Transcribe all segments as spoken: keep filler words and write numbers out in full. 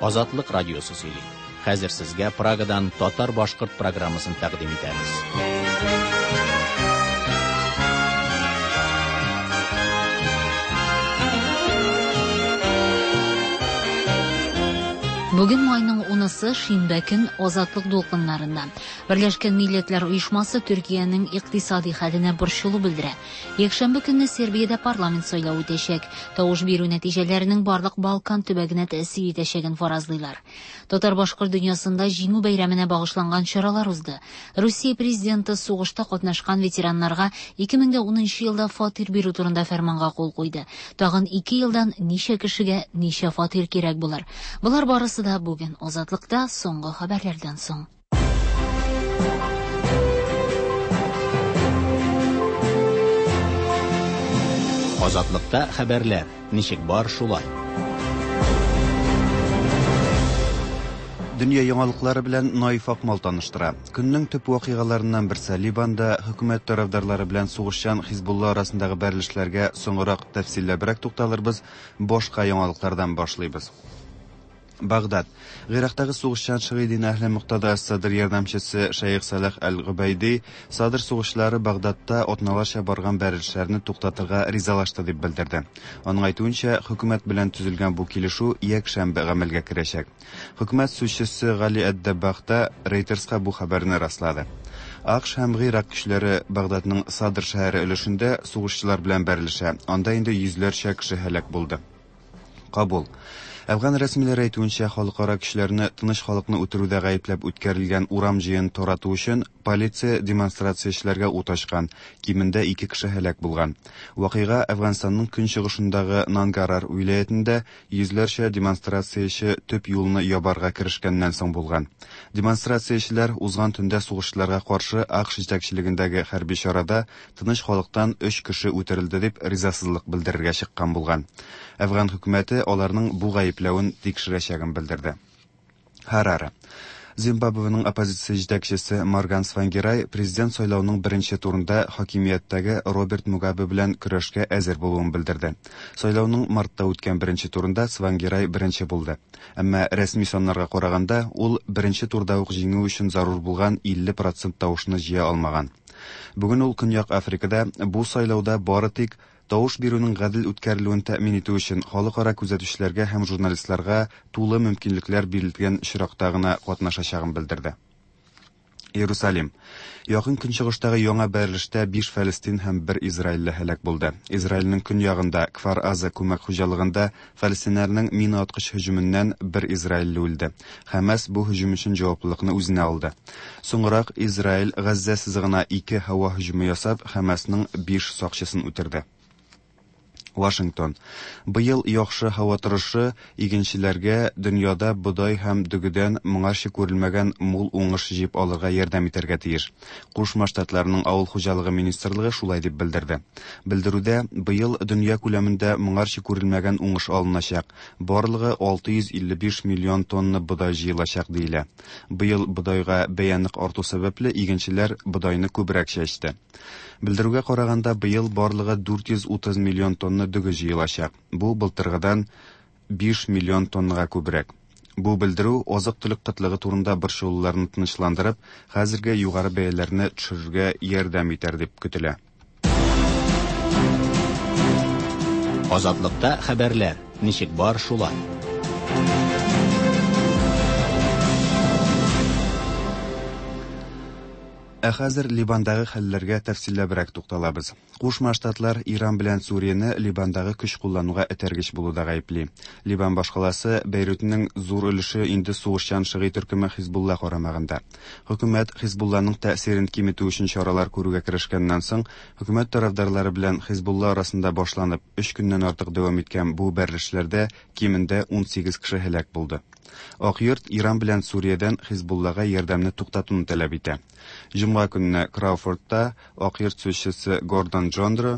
Азатлык радиосы сөйли. Хәзер сезгә Прагадан татар-башкорт программасын тәкъдим итәбез. Бүген майның унысы шимбә көн Азатлык дулкыннарында. Берләшкән Милләтләр Оешмасы Төркиянең икътисади хәленә борчылу белдерә. Якшәмбе көнне Сербиядә парламент сайлауы үтәчәк. Тавыш бирү нәтиҗәләренең барлык Балкан төбәгенә тәэсир итәчәген фаразлыйлар. Татар-башкорт дөньясында җиңү бәйрәменә багышланган чаралар узды. Русия президенты сугышта катнашкан ветераннарга ике мең унынчы елда фатир бирү турында фәрманга кул куйды. Тагын ике елдан ничә кешегә ничә фатир кирәк булыр. Булар барысы да бүген Азатлыкта соңгы хәбәрләрдән соң. Азатлыкта хәбәрләр. Ничек бар шулай. Дөнья яңалыклары белән Наиф Акмал таныштыра. Көннең төп вакыйгаларыннан берсе Ливанда хөкүмәт тарафдарлары белән сугышчан Хизбулла арасындагы бәрелешләргә соңрак тәфсилләбрәк тукталырбыз, башка яңалыклардан башлыйбыз. Багдад. Гыйрактагы сугышчан Шигидин әһле Муктада ас-Садр ярдәмчесе Шәйх Салах әл-Губайди Садр сугышлары Багдадта атналарча барган бәрелешләрне туктатырга ризалашты дип белдерде. Аның әйтүенчә, хөкүмәт белән төзелгән бу килешү якшәмбе гамәлгә керәчәк. Хөкүмәт сүзчесе Гали Әддәбахта Рейтерска бу хәбәрне раслады. АКШ һәм Гыйрак көчләре Багдадның Садр шәһәре өлешендә сугышчылар белән бәрелешә. Анда инде йөзләрчә кеше һәлак булды. Кабул. Әфган рәсмиләре әйтүенчә, халыкара көчләрне тыныч халыкны үтерүдә гаепләп үткәрелгән урам җыен тарату өчен полиция демонстрациячеләргә ут ачкан, кимендә ике кеше һәлак булган. Вакыйга Әфганстанның көнчыгышындагы Нангарар уилаятендә йөзләрчә демонстрацияче төп юлны ябарга керешкәннән соң булган. Демонстрациячеләр узган төндә сугышларга каршы АКШ җитәкчелегендәге хәрби чарада тыныч халыктан өч кеше үтерелде дип ризасызлык белдерергә чыккан булган. Әфган хөкүмәте аларның бу гаепләвен тикшерәчәген белдерде. Харара. Зимбабвеның оппозиция җитәкчесе Морган Свангирай президент сайлауының беренче турында хакимияттәге Роберт Мугабе белән көрәшкә әзер булуын белдерде. Сайлауның мартта үткән беренче турында Свангирай беренче булды. Әмма рәсми саннарга караганда, ул беренче турда ук җиңү өчен зарур булган илле процент тавышны җыя алмаган. Бүген ул Көньяк Африкада бу сайлауда бары тик тавыш бирүнең гадел үткәрелүен тәэмин итү өчен халыкара күзәтүчеләргә һәм журналистларга тулы мөмкинлекләр бирелгән очракта гына катнашачагын белдерде. Иерусалим. Якын көнчыгыштагы яңа бәрелештә биш Фәлестин һәм бер Израильле һәлак булды. Израильнең көньягында Кфар-Аза күмәк хуҗалыгында фәлестиннәрнең мина аткыч һөҗүменнән бер Израильле үлде. Хәмас бу һөҗүм өчен җаваплылыкны үзенә алды. Соңрак Израиль Газза сызыгына ике һава һөҗүме ясап, Хәмасның биш сакчысын үтерде. Вашингтон. Быел яхшы һава торышы игенчеләргә дөньяда бодай һәм дөгедән моңарчы күрелмәгән мул уңыш җыеп алырга ярдәм итәргә тиеш. Кушма Штатларның авыл хуҗалыгы министрлыгы шулай дип белдерде. Белдерүдә, быел дөнья күләмендә моңарчы күрелмәгән уңыш алыначак. Барлыгы алты йөз илле биш миллион тонна бодай җыелачак диелә. Быел бодайга бәянлык арту сәбәпле игенчеләр бодайны күбрәк чәчте. Белдерүгә караганда, быел барлыгы дүрт йөз утыз миллион тонна дөге җыелачак. Бу былтыргыдан биш миллион тоннага күбрәк. Бу белдерү азык-төлек кытлыгы турында борчылуларны тынычландырып, хәзерге югары бәяләрне төшерергә ярдәм итәр дип көтелә. Азатлыкта хәбәрләр. Ничек бар шулай. Ә хәзер Ливандагы хәлләргә тәфсилләбрәк тукталабыз. Кушма Штатлар Иран белән Сурияне Ливандагы көч куллануга этәргеч булуда гаепли. Ливан башкаласы Бейрутның зур өлеше инде сугышчан Шигый төркеме Хизбулла карамагында. Хөкүмәт Хизбулланың тәэсирен киметү өчен чаралар күрүгә керешкәннән соң, хөкүмәт тарафдарлары белән Хизбулла арасында башланып өч көннән артык дәвам иткән бу бәрелешләрдә кимендә ун сигез кеше һәлак булды. Ак йорт Иран белән Суриядән Хизбуллага ярдәмне туктатуны таләп итә. Җомга көнне Крауфордта Ак йорт сүзчесе Гордон Джондро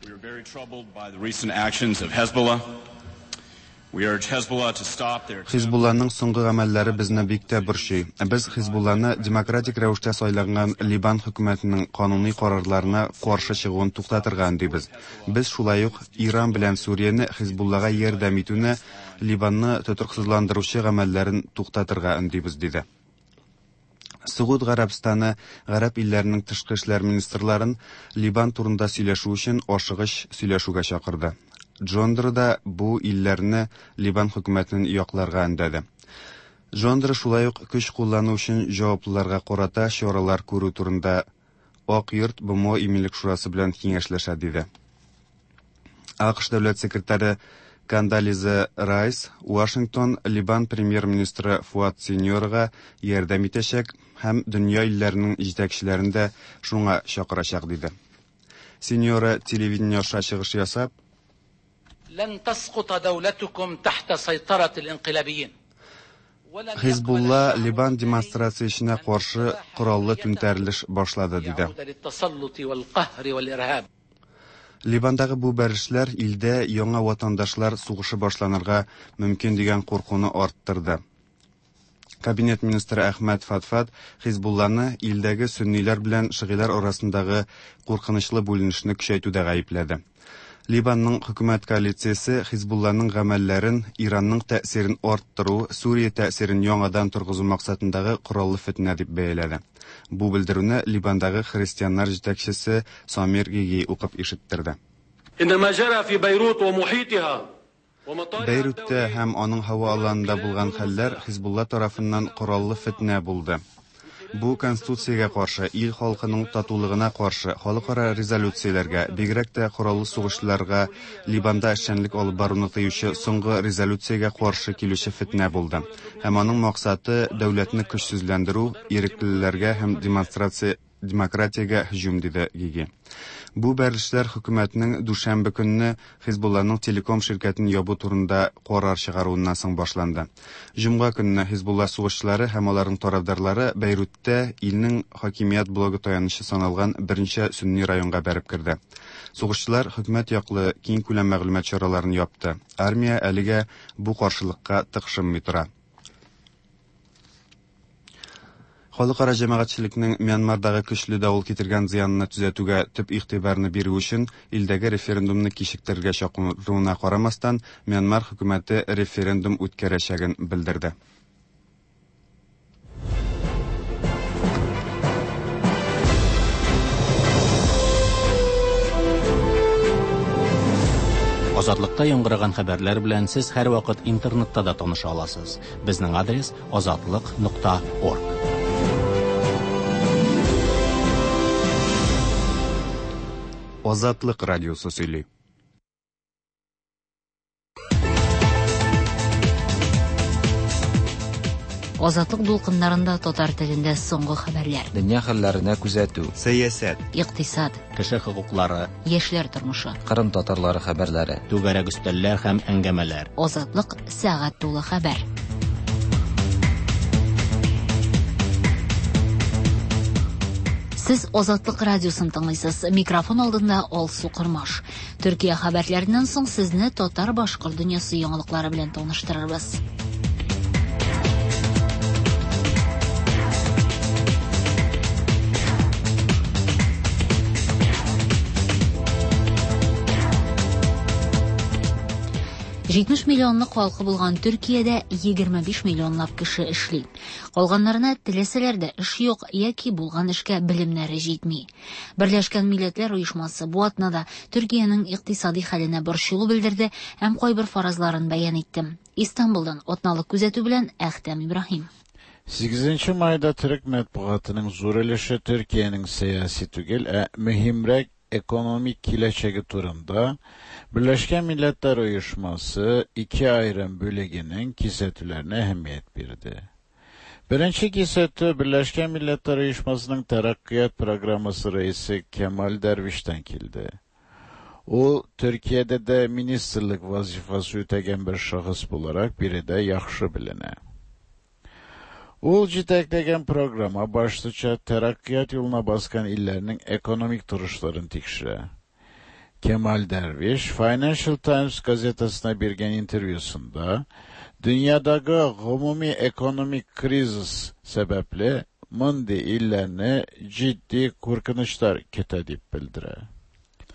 Хизбулланың соңгы гамәлләре безне бик тә борчый. Без Хизбулланы демократик рәвештә сайланган Либан хөкүмәтенең кануни карарларына каршы чыгуын туктатырга дибез. Без шулай ук Иран белән Сурияне Хизбуллага ярдәм итүне Ливанны тотрыксызландыручы гамәлләрен туктатырга өндибез диде. Сугуд Гарәбстаны гарәп илләренең тышкы эшләр министрларын Ливан турында сөйләшү өчен ашыгыч сөйләшүгә чакырды. Джондерда бу илләрне Ливан хөкүмәтенең якларга өндәде. Джондер шулай ук көч куллану өчен җаваплыларга карата чаралар күрү турында Ак йорт БМО иминлек шурасы белән киңәшләшә диде. АКШ дәүләт секретаре Кандализа Райс Вашингтон Ливан премьер-министры Фуад Синьорга ярдәм итәчәк һәм дөнья илләренең җитәкчеләрен дә шуңа чакырачак диде. Синьора телевидение аша чыгыш ясап, لن تسقط دولتكم تحت سيطرة الانقلابيين. Хизбулла Ливан демонстрациясына каршы кораллы түнтәрелеш башлады диде. Ливандагы бу бәрелешләр илдә яңа ватандашлар сугышы башланырга мөмкин дигән куркуны арттырды. Кабинет министры Әхмәд Фатфат Хизбулланы илдәге сөнниләр белән шигыләр арасындагы куркынычлы бүленешне көчәйтүдә гаепләде. Ливанның хөкүмәт коалициясе Хизбулланың гамәлләрен Иранның тәэсирен арттыру, Сурия тәэсирен яңадан торгызу максатындагы кораллы фитнә дип бәяләде. Бу белдерүне Ливандагы христианнар җитәкчесе Самир Гиги укып ишеттерде. Бейрутта һәм аның һава аланында булган хәлләр Хизбулла тарафыннан кораллы фитнә булды. Бу конституциягә каршы, ил халкының татулыгына каршы, халыкара резолюцияләргә, бигрәк тә кораллы сугышларга Ливанда эшчәнлек алып баруны тыючы соңгы резолюциягә каршы килүче фитнә булды. Һәм аның максаты дәүләтне көчсезләндерү, иреклеләргә һәм демонстрация демократиягә һөҗүм диде Гиги. Бу бәрелешләр хөкүмәтнең дүшәмбе көнне Хизбулланың телеком ширкәтен ябу турында карар чыгаруыннан соң башланды. Җомга көнне Хизбулла сугышчылары һәм аларның тарафдарлары Бейрутта илнең хакимият блогы таянычы саналган беренче сөнни районга бәреп кирде. Сугышчылар хөкүмәт яклы киң күләм мәгълүмат чараларын япты. Армия әлегә бу каршылыкка тыкшынмый тора. Халыкара җәмәгатьчелекнең Мьянмардагы көчле давыл китергән зыянны төзәтүгә төп игътибарны бирү өчен илдәге референдумны кичектергә чакыруына карамастан, Мьянмар хөкүмәте референдум үткәрәчәген белдерде. Азатлыкта яңгыраган хәбәрләр белән сез һәр вакыт интернетта да таныша аласыз. Безнең адрес азатлык нокта орг. Азатлык радиосы сөйли. Азатлык дулкыннарында татар телендә соңгы хәбәрләр. Дөнья хәлләренә күзәтү. Сәясәт, Иктисад, Кеше хокуклары, яшьләр тормышы. Кырым татарлары хәбәрләре. түгәрәк өстәлләр һәм әңгәмәләр. Азатлык сәгать тулы хәбәр. Сез Азатлык радиосын тыңлыйсыз. Микрофон алдында Алсу Кырмаш. Төркия хәбәрләреннән соң сезне татар-башкорт дөньясы яңалыклары белән таныштырырбыз. җитмеш миллионлык халкы булган Төркиядә егерме биш миллионлап кеше эшли. Калганнарына теләсәләр дә эш юк яки булган эшкә белемнәре җитми. Берләшкән Милләтләр оешмасы бу атнада Төркиянең икътисади хәленә борчылу белдерде һәм кайбер фаразларын бәян итте. Истанбулдан атналык күзәтү белән Әхтәм Ибраһим. сигезенче майда төрек матбугатының зур өлеше Төркиянең сәяси түгел, ә мөһимрәк экономик киләчәге турында Берләшкән Милләтләр оешмасы ике айрым бүлегенең кисәтүләренә әһәмият бирде. Беренче кисәтү Берләшкән Милләтләр оешмасының тараҡҡият программасы рәисе Кемаль Дәрвиштән килде. Ул Төркиядә дә министрлык вазифасы үтәгән бер шәхес буларак биредә яхшы беленә. Ул җитәкләгән программа башлыча тараҡҡият юлына баскан илләрнең экономик торышларын тикшерә. Кемаль Дәрвиш Financial Times газетасына биргән интервьюсында дөньядагы гомуми экономик кризис сәбәпле мондый илләрне җитди куркынычлар көтә дип белдерә.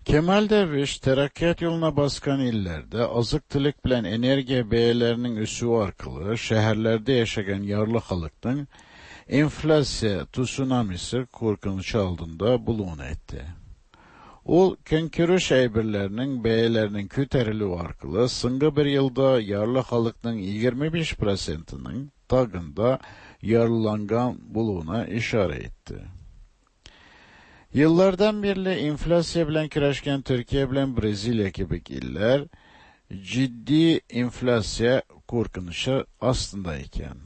Kemal Derviş, terakkiyat yoluna baskan illerde azık-tılık bilen energiya beyelerinin üsü arkalı şehirlerde yaşayan yarlı halıkның inflasiya tsunamisi korkunçu aldığında buluğunu etti. Ol, könkürüş eybirlerinin beyelerinin küterili arkalı sıngı bir yılda yarlı halıkның yigirme beş prosentinin tagında yarılangan buluğuna işaret etti. Yıllardan beri inflasya bilen kiraşken Türkiye bilen Brezilya gibi iller ciddi inflasya korkunuşu aslında iken.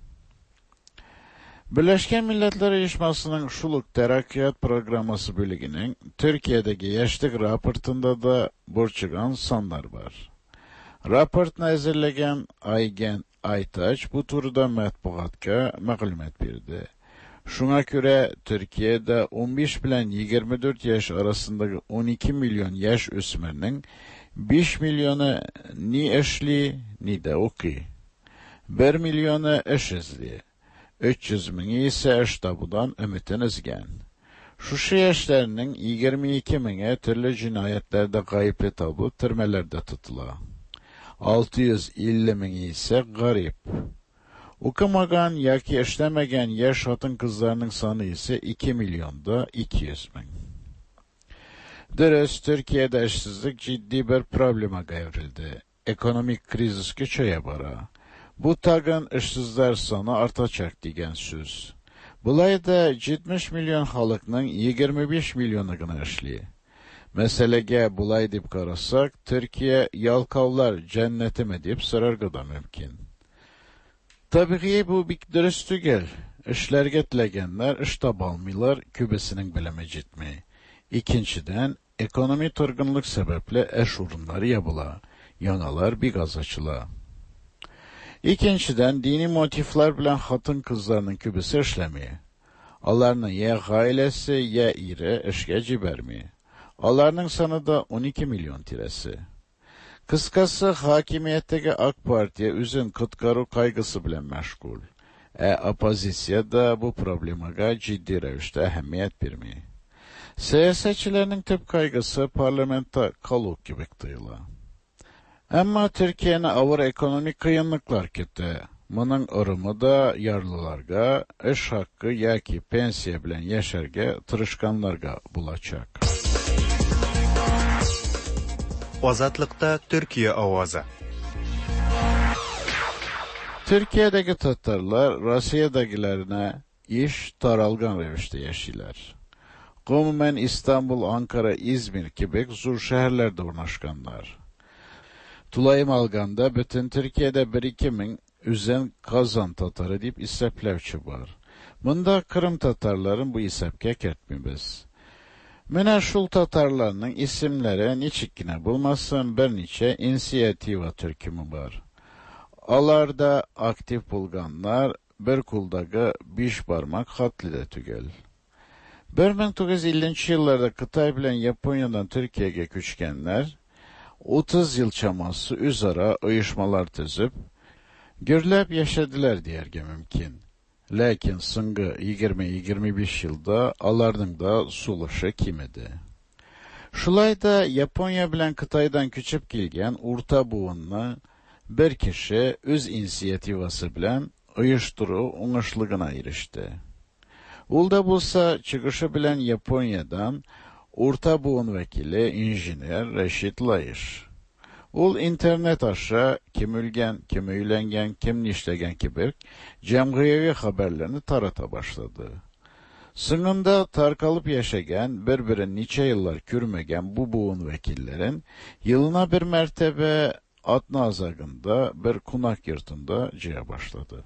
Birleşken Milletler Uyuşması'nın şuluk terakkiyat programması bölümünün Türkiye'deki yaşlık raportunda da borçlugan sanlar var. Raportunu hazırlayan Aygen Aytaç bu turda matbuatga malumat berdi. Şuna göre Türkiye'de on beş bilen yigirme dört yaş arasındaki on iki milyon yaş ösmerinin beş milyonu ni eşli ni de okuy. bir milyonu eşizli. üç yüz mini ise eştabudan ümitiniz gen. Şu yaşlarının yigirme iki mini türlü cinayetlerde kayıplı tabu türmelerde tutula. altı yüz elli mini ise garip. Okumagan yaki işlemegen yaş hatın kızlarının sanı ise iki milyonda iki yüz bin. Dürüst Türkiye'de işsizlik ciddi bir probleme gevrildi. Ekonomik krizis köçeye bara. Bu tagın işsizler sanı artacak diyen söz. Bulayda yetmiş milyon halıkның yigirme beş milyonu gına işli. Meselege bulay dip karasak, Türkiye yalkavlar cenneti mi dip sorarga da mümkün. Tabii bu bir dürüst tügel. İşlerge tilegenler iş tabalmılar kübesinin bileme cidmi. İkinciden, ekonomi turgunluk sebeple eş urunları yapıla. Yanalar bir gaz açıla. İkinciden, dini motifler bilen hatın kızlarının kübesi işlemi. Alarının ya ailesi ya ire işge cibermi. Alarının sanı da on iki milyon tiresi. Kıskası hakimiyetteki AK Parti'ye üzün kıtkaru kaygısı bilen meşgul. E opozisiya da bu problemaga ciddi revişte ehemmiyet birmi. Siyasetçilerin tüp kaygısı parlamenta kaluk gibi duyula. Ama Türkiye'nin ağır ekonomik kıyınlıklar kötü. Bunun orumu da yarlılarga, iş hakkı yaki pensiye bilen yaşarga, tırışkanlarga bulacak. Ozatlıkta Türkiye avazı. Türkiye'deki Tatarlar Rusya'dakilerine iş taralgan revişte yaşaylar. Umumen İstanbul, Ankara, İzmir gibi zor şehirlerde ornaşkanlar. Tulayım alganda bütün Türkiye'de birikimin üzen Kazan Tatarı deyip iseplevçi var. Bunda Kırım Tatarların bu isepke ketmimiz. Mene şul Tatarlarının isimleri niçikine bulmasın bir niçe inisiyativa türkümü var. Alarda aktif bulganlar bir kuldagı beş parmak hatlı da tügel. bir bin dokuz yüz ellinci yıllarda Kıtay bilen Japonya'dan Türkiye'ye küçkenler, otuz yıl çaması üzara uyuşmalar tüzüp, gürlep yaşadılar diyerge mümkün. Lakin sıngı yigirme yigirme beş yılda alarının da suluşu kimidi. Şulayda Japonya bilen Kıtay'dan küçüp gelgen Urta Buğun'la bir kişi öz inisiyativası bilen uyuşturu uğuşluğuna erişti. Ulda bulsa çıkışı bilen Japonya'dan Urta Buğun vekili injiner Reşit Layış. Ul internet aşağı kim ülgen, kim öylengen, kim nişlegen kibir cemgiyevi haberlerini tarata başladı. Sınında tarkalıp yaşayan, birbirine niçe yıllar kürmegen bu buğun vekillerin yılına bir mertebe Atna azagında bir kunak yurtunda ciye başladı.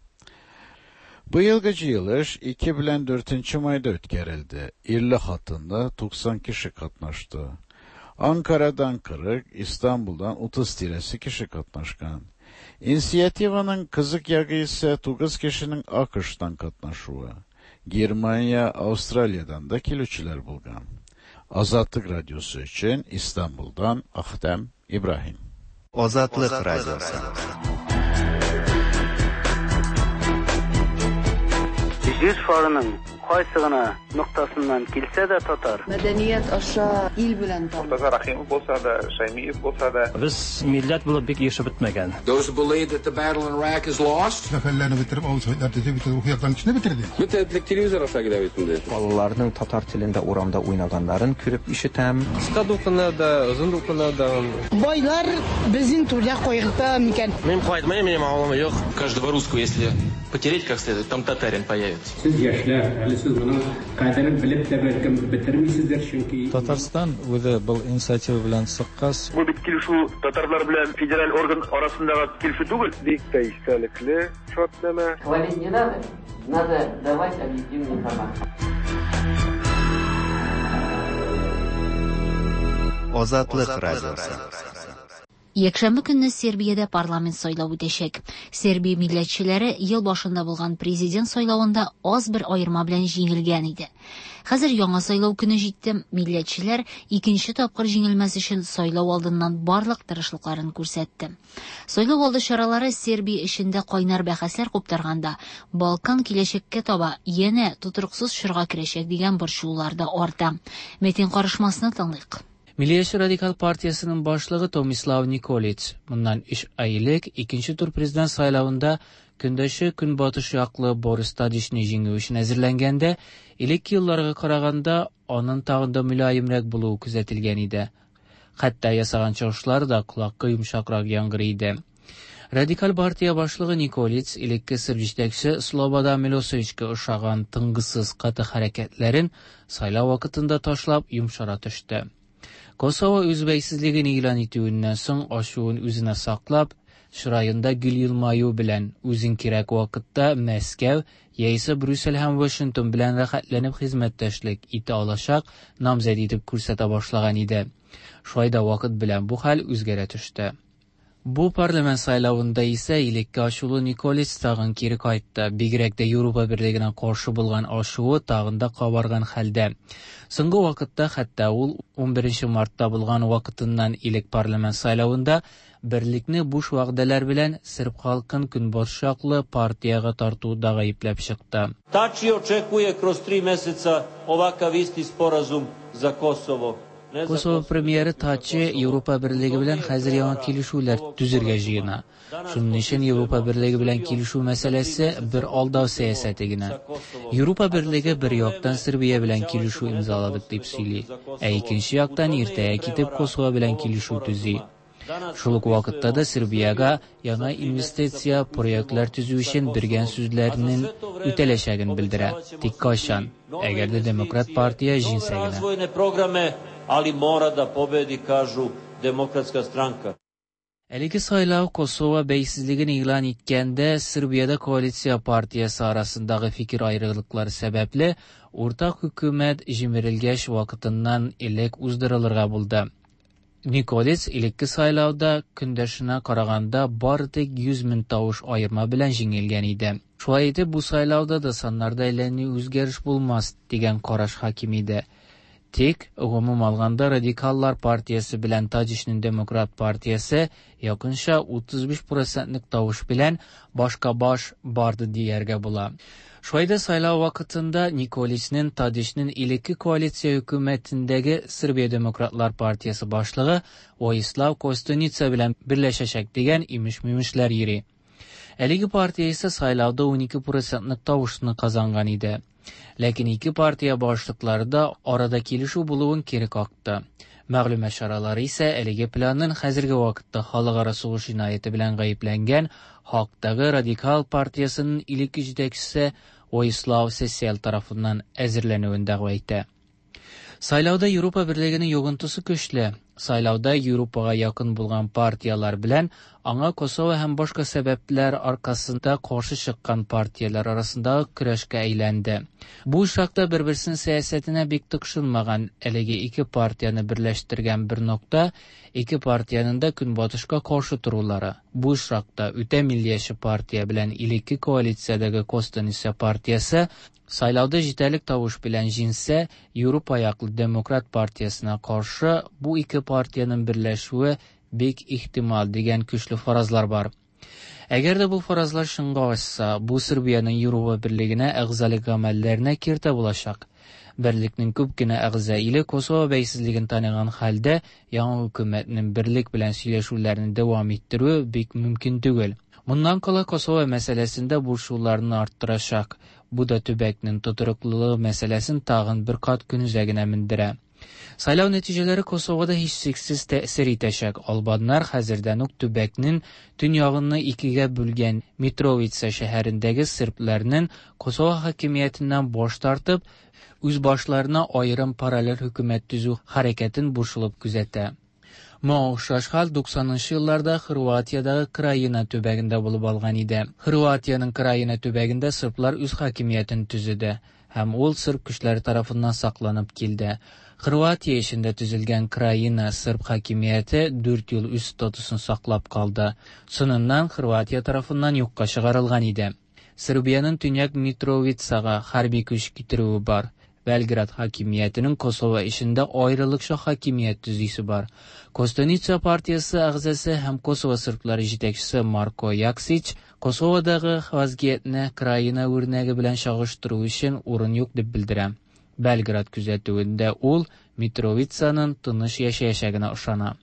Bu yılgıcı yılış iki bilen dörtüncü mayda ötkerildi. İrli hatında doksan kişi katnaştı. Ankara'dan kırk, İstanbul'dan otuz tiresi kişi katnaşkan. İnisiyativanın kızık yağı ise dokuz kişinin Akış'tan katnaşuva. Germanya, Avustralya'dan da kiloçiler bulgan. Azatlık Radyosu için İstanbul'dan Ahdem İbrahim. Azatlık Radyosu. Yüz forunun Кайсы гына ноктасыннан килсә дә татар. Мәдәният аша ил белән таң. Муртаза Рахимов булса да, Шаймиев булса да. Без милләт булып бик яшәп бетмәгән. Those who believe that the battle in Iraq is lost. Сәфәрләрне бетереп, авызларны бетереп, уяктан кичне бетерде. Мәктәплек телевизор аша килә бит инде. Балаларның татар телендә урамда уйнаганнарын күреп ишетәм. Кыска дулкынларда, озын дулкынларда. Байлар безнең түрдә кайгырта микән? Мин кайтмыйм, минем авылым юк. Каждого русского, если потереть как следует, там татарин появится. Siz яшьләр, әле сез моның кадерен белеп тә бәлкем бетермисездер, чөнки Татарстан үзе был инициатива белән сыккас. Бу бит килешү татарлар белән федераль орган арасындагы килешү түгел. Бик тә истәлекле шартлама. Хвалить не надо, надо давать объективную информацию. Азатлык радиосы. Якшәмбе көнне Сербиядә парламент сайлауы үтәчәк. Сербия милләтчеләре ел башында булган президент сайлавында аз бер аерма белән җиңелгән иде. Хәзер яңа сайлау көне җитте. Милләтчеләр икенче тапкыр җиңелмәс өчен сайлау алдыннан барлык тырышлыкларын күрсәтте. Сайлау алды чаралары Сербия эчендә кайнар бәхәсләр куптарганда, Балкан киләчәккә таба янә тутырыксыз чорга керәчәк дигән борчулар да арта. Митинг карышмасына тыңлыйк. Milliyetçi Radikal Partiyasının başlığı Tomislav Nikolic, bundan üç ay элек ikinci tur prezident saylavında kündəşi Künbatış yaqlı Boris Tadiçni җиңү өчен әзерләнгәндә, элекке елларга караганда аның тагында мөлаимрәк булуы күзәтелгән иде. Хәтта ясаган чыгышлар да колакка йомшакрак яңгырый иде. Радикал партия башлыгы Николиц элекке Серб җитәкчесе Слободан Милосевичкә ошаган тынгысыз каты хәрәкәтләрен сайлау вакытында ташлап йомшара төште. Косово үзбәйсезлеген игълан итүеннән соң ачуын үзенә саклап, чырайында гөл елмаю белән үзен кирәк вакытта Мәскәү яисә Брюссель һәм Вашингтон белән рәхәтләнеп хезмәттәшлек итә алачак намзәт итеп күрсәтә башлаган иде. Шулай да вакыт белән бу хәл үзгәрә төште. Бу парламент сайлавында исә элекке ачулы Николиц тагын кире кайтты. Бигрәк тә Европа Берлегенә каршы булган ачуы тагын да кабарган хәлдә. Соңгы вакытта хәтта ул унберенче мартта булган вакытыннан элек парламент сайлавында берлекне буш вәгъдәләр белән Серб халкын Көнбатыш яклы партияга тартуда гаепләп чыкты. Тачи очекує кроз три месеца овакав исти споразум за Косово. Косово премьеры Тачи Европа Берлеге белән хәзер яңа килешүләр төзергә җыена. Шуның өчен Европа Берлеге белән килешү мәсьәләсе бер алдау сәясәте генә. Европа Берлеге бер яктан Сербия белән килешү имзаладык дип сөйли, ә икенче яктан иртәгә китеп Косово белән килешү төзи. Шул ук вакытта да Сербиягә яңа инвестиция проектлар төзү өчен биргән сүзләренең үтәләчәген белдерә. Тик кайчан, әгәр дә демократ партия җиңсә генә. Ali mora da pobedi, kažu demokratska stranka. Әлеге сайлау Косово бәйсезлеген игълан иткәндә Сербиядә коалиция партиясы арасындагы фикер аерылыклары сәбәпле уртак хөкүмәт җимерелгәч вакытыннан элек уздырылырга булды. Николиц элекке сайлауда көндәшенә караганда бары тик йөз мең тавыш аерма белән җиңелгән иде. Шулай итеп, бу сайлауда да саннарда әлләни үзгәреш булмас дигән караш хаким иде. Тик, гомум алганда Радикаллар партиясы белән Тадичның Демократ партиясы якынча утыз биш процентлык тавыш белән башка-баш барды дияргә була. Шулай да сайлау вакытында Николичның Тадичның элекке коалиция хөкүмәтендәге Сербия Демократлар партиясы башлыгы Vojislav Kostunica белән берләшәчәк дигән имеш-мимешләр йөри. Әлеге партия исә сайлауда ун ике процентлык тавышны казанган иде. Ләкин ике партия башлыклары да арада килешү булуын кире какты. Мәгълүмат чаралары исә әлеге планның хәзерге вакытта халыкара сугыш җинаяты белән гаепләнгән хактагы Радикал партиясының илекке җитәкчесе Vojislav Šešelj тарафыннан әзерләнүен дәгъва итә. Сайлауда Европа Берлегенең йогынтысы көчле. Сайлауда Европага якын булган партиялар белән аңа Косово һәм башка сәбәпләр аркасында каршы чыккан партиялар арасындагы көрәшкә әйләнде. Бу шакта бер-берсенең сәясәтенә бик тыкшынмаган әлеге ике партияны берләштергән бер нокта ике партияның да Көнбатышка каршы торулары. Бу шакта үтә миллияче партия белән илекке коалициядәге Kostunica партиясы сайлауда җитәрлек тавыш белән җиңсә, Европа яклы Демократ партиясына каршы бу ике партияның берләшүе бик ихтимал дигән көчле фаразлар бар. Әгәр дә бу фаразлар шыңга ашса, бу Сербияның Европа Берлегенә әгъзалык гамәлләренә киртә булачак. Берлекнең күп кенә әгъза иле Косово бәйсезлеген таныган хәлдә яңа хөкүмәтнең берлек белән сөйләшүләрне дәвам иттерүе бик мөмкин түгел. Моннан кала Косово мәсьәләсендә бурчуларны арттырачак. Бу да төбәкнең тотрыклылыгы мәсьәләсен тагын бер кат күнүзәгенә мендерә. Сайлау нәтиҗәләре Косовода һичшиксез тәэсир итәчәк. Албаннар хәзердән үк төбәкнең төньягын икегә бүлгән Митровица шәһәрендәге сербләрнең Косово хакимиятеннән баш тартып, үз башларына аерым параллель хөкүмәт төзү хәрәкәтен бурчылып күзәтә. Моңа охшаш хәл туксанынчы елларда Хорватиядагы Краина төбәгендә булып алган иде. Хорватиянең Краина төбәгендә серблар үз хакимиятен төзеде һәм ул серб көчләре тарафыннан сакланып килде. Хорватия эчендә төзелгән Краина серб хакимияте дүрт ел үз статусын саклап калды. Соңыннан Хорватия тарафыннан юкка чыгарылган иде. Сербиянең төньяк Митровицага хәрби көч китерүе бар. Белград хакимиятының Косово эчендә аерылыкча хакимият төзисе бар. Kostunica партиясы әгъзасы һәм Косово серблары җитәкчесе Марко Яксич Косоводагы вазгиятне Краина үрнәге белән чагыштыру өчен урын юк дип белдерә. Белград күзәтүендә ул Митровицаның тыныч яшәячәгенә ышана.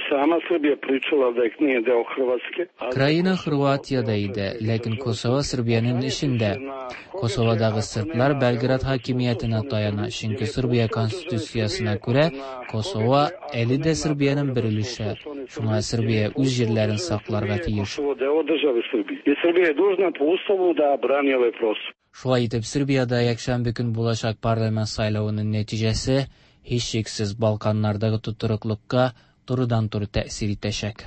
Краина Хорватиядә иде, ләкин Косово Сербиянең эчендә. Косоводагы серблар Белград хакимиятенә таяна, чөнки Сербия конституциясына күрә Косово әле дә Сербиянең бер өлеше. Шуңа Сербия үз җирләрен сакларга тиеш. Шулай итеп, Сербиядә якшәмбе көн булачак парламент сайлауының нәтиҗәсе һичшиксез Балканнардагы тотрыклыкка турыдан-туры тәэсир итәчәк.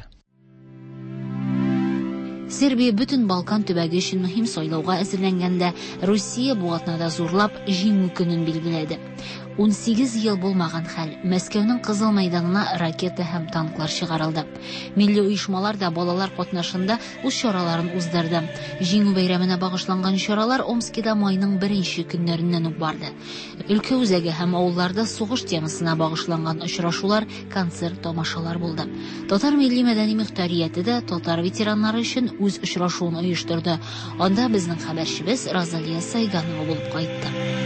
Сербия бүтән Балкан төбәге өчен мөһим сайлауга әзерләнгәндә Россия бу атнада зурлап җиңү көнен билгеләде. ун сигез ел булмаган хәл. Мәскәүнең Кызыл мәйданына ракета һәм танклар чыгарылды. Милли оешмалар да балалар катнашында үз чараларын уздырды. Җиңү бәйрәменә багышланган чаралар Омскида майның беренче көннәреннән үк барды. Өлкә үзәге һәм авылларда сугыш темасына багышланган очрашулар, концерт, тамашалар булды. Татар милли мәдәни мөхтәрияте дә татар ветераннары өчен үз очрашуын оештырды. Анда безнең хәбәрчебез Розалия Сайганова булып кайтты.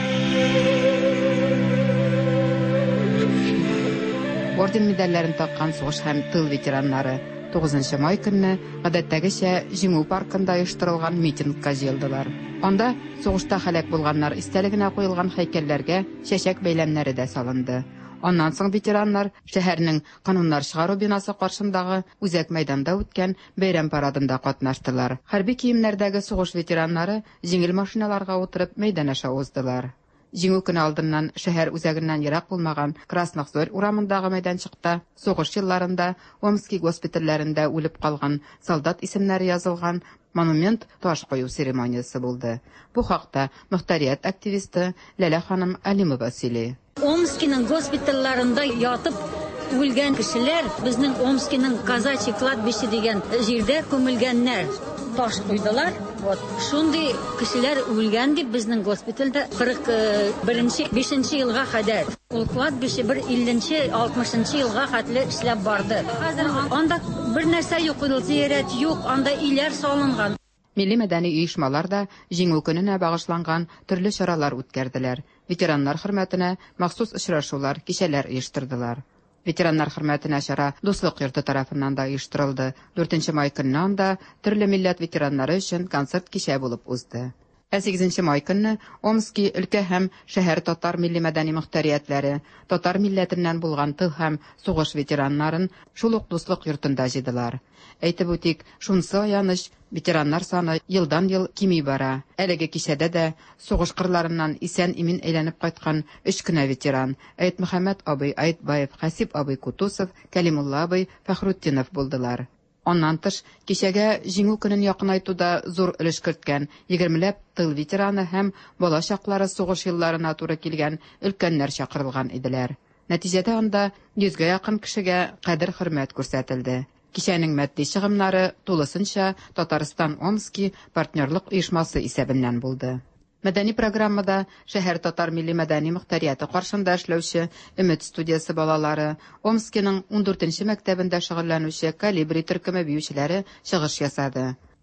Орден медальләрен таккан сугыш һәм тыл ветераннары тугызынчы май көнне гадәттәгечә Җиңү паркында оештырылган митингка җыелдылар. Анда сугышта һәлак булганнар истәлегенә куелган һәйкәлләргә чәчәк бәйләмнәре дә салынды. Аннан соң ветераннар шәһәрнең кануннар чыгару бинасы каршындагы үзәк мәйданда үткән бәйрәм парадында катнаштылар. Хәрби киемнәрдәге сугыш ветераннары җиңел машиналарга утырып мәйдан аша уздылар. Җиңү көне алдыннан шәһәр үзәгеннән ерак булмаган Краснохзорь урамындагы мәйданчыкта сугыш елларында Омский госпитальләрендә үлеп калган солдат исемнәре язылган монумент таш кую церемониясе булды. Бу хакта мөхтәрият активисты Ләлә ханым Алимова сөйли. Омскиның госпитальләрендә ятып үлгән кешеләр безнең Омскиның казачий кладбище дигән җирдә күмелгәннәр. Таш куйдылар. Вот шундый кешеләр үлгән дип безнең госпитальдә кырык беренче бишенче елга кадәр. Ул кладбище бер илленче алтмышынчы елга хәтле эшләп барды. Хәзер анда бер нәрсә юк, зиярат юк, анда иләр салынган. Милли мәдәни оешмалар да җиңү көненә багышланган төрле чаралар үткәрделәр. Ветераннар хөрмәтенә махсус очрашулар, кичәләр оештырдылар. Ветераннар хөрмәтенә чара Дуслык йорты тарафыннан да оештырылды. дүртенче май көннән да төрле милләт ветераннары өчен концерт кичә булып узды. Ә сигезенче май көнне Омский өлкә һәм шәһәр татар милли мәдәни мөхтәриятләре татар милләтеннән булган тыл һәм сугыш ветераннарын шул ук Дуслык йортында җыйдылар. Әйтеп үтик, шунсы аяныч, ветераннар саны елдан-ел кими бара. Әлеге кичәдә дә сугыш кырларыннан исән-имин әйләнеп кайткан өч кенә ветеран Әйт Мөхәммәд абый Әйтбаев, Хәсип абый Кутусов, Кәлимулла абый Фәхрутдинов булдылар. Аннан тыш, кичәгә җиңү көнен якынайтуда зур өлеш керткән егермеләп тыл ветераны һәм бала чаклары сугыш елларына туры килгән өлкәннәр чакырылган иделәр. Нәтиҗәдә анда йөзгә якын кешегә кадер-хөрмәт күрсәтелде. Кичәнең матди чыгымнары тулысынча Татарстан Омский партнерлык оешмасы исәбеннән булды. Мәдәни программада шәһәр татар милли мәдәни мөхтәрияте каршында эшләүче Өмет студиясы балалары, Омскиның ундүртенче мәктәбендә шөгыльләнүче Калибри төркеме биючеләре чыгыш ясады.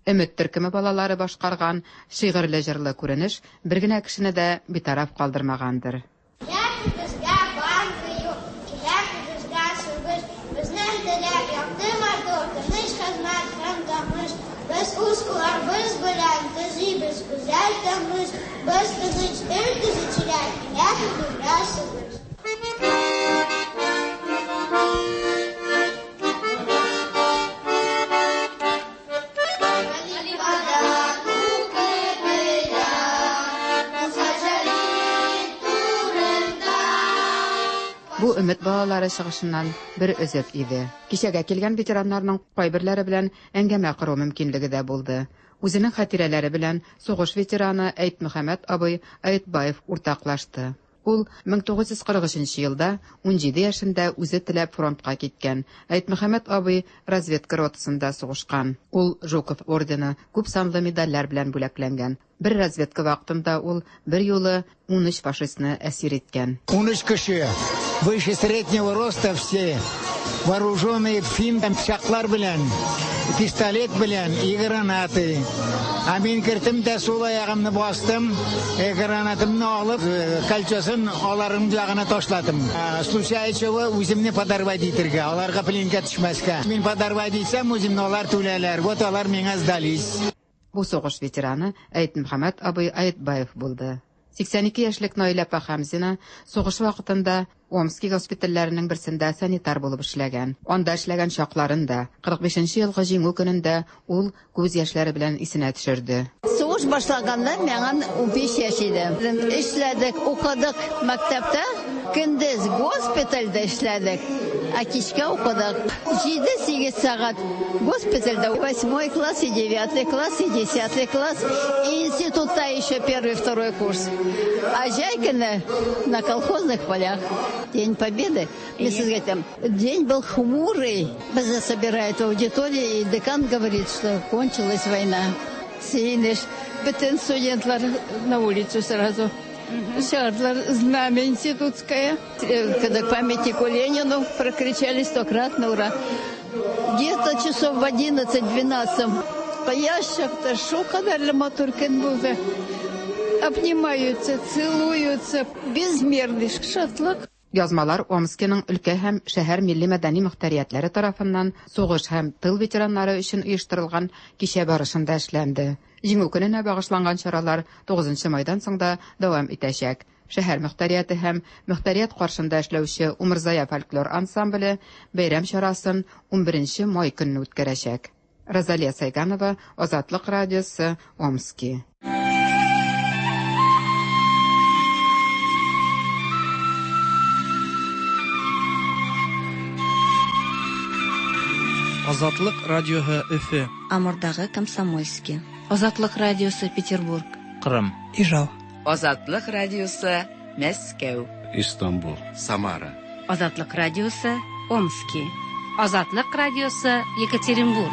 Өмет төркеме балалары башкарган шигырьле җырлы күренеш бер генә кешене дә битараф калдырмагандыр. Без ускуларбыз белән төзибез гүзәл тормыш, без тыныч ил төзүчеләр, ягъни дөньясыбыз. Бу өмет балалары чыгышыннан бер өзек иде. Кичәгә килгән ветераннарның кайберләре белән әңгәмә кору мөмкинлеге дә булды. Үзенең хатирәләре белән сугыш ветераны Әйт Мөхәммәд абый Әйтбаев уртаклашты. Ул мең тугыз йөз кырык өченче елда унҗиде яшендә үзе теләп фронтка киткән. Әйт Мөхәммәд абый разведка ротасында сугышкан. Ул Жуков ордены, күп санлы медальләр белән бүләкләнгән. Бер разведка вакытында ул бер юлы ун өч фашистны әсир иткән. ун өч кеше, выше среднего роста все, вооруженные финтом пычаклар белән, пистолет белән и гранаты. А мин кертем дә сул аягымны бастым, гранатымны алып, кольчосын аларның ягына ташладым. Случайча үземне подорвать итәргә, аларга пленка төшмәскә. Мин подорвать итсәм, үземне алар түләләр. Вот алар миңа сдались. Бу сугыш ветераны Әйт Мөхәммәд абый Әйтбаев булды. сиксән ике яшьлек Наилә Пахамзина сугыш вакытында Омский госпитальләренең берсендә санитар булып эшләгән. Анда эшләгән чакларында кырык бишенче елгы җиңү көнендә ул күз яшьләре белән исенә төшерде. Сугыш башлаганда миңа ун биш яшь иде. Эшләдек, укыдык мәктәптә, көндез госпитальдә эшләдек. А кичкә укыдык. җиде-сигез сәгать госпитальдә, восьмой класс, и девятый класс, и десятый класс, и институтта еще первый, второй курс. А жайканы на колхозных полях. День Победы. День был хмурый. Нас собирает аудитория, и декан говорит, что кончилась война. Синеш, бетен студентлар на улицу сразу. Шардлар, знамя институтское. Когда к памятнику Ленину прокричали стократно ура. Где-то часов в одиннадцать-двенадцать по ящикам шукадарля моторкен было. Обнимаются, целуются. Безмерный шатлык. Язмалар Омскиның өлкә һәм шәһәр милли мәдәни мөхтәриятләре тарафыннан сугыш һәм тыл ветераннары өчен оештырылган кичә барышында эшләнде. Җиңү көненә багышланган чаралар тугызынчы майдан соңда дәвам итәчәк. Шәһәр мөхтәрияте һәм мөхтәрият каршында эшләүче Умырзая фольклор ансамбле бәйрәм чарасын ун беренче май көнне үткәрәчәк. Розалия Сайганова, Азатлык радиосы, Омский. Азатлык радиоһы Өфе. Амурдагы Комсомольский. Азатлык радиосы Петербург. Кырым. Ижау. Азатлык радиосы Мәскәү. Истанбул. Самара. Азатлык радиосы Омский. Азатлык радиосы Екатеринбург.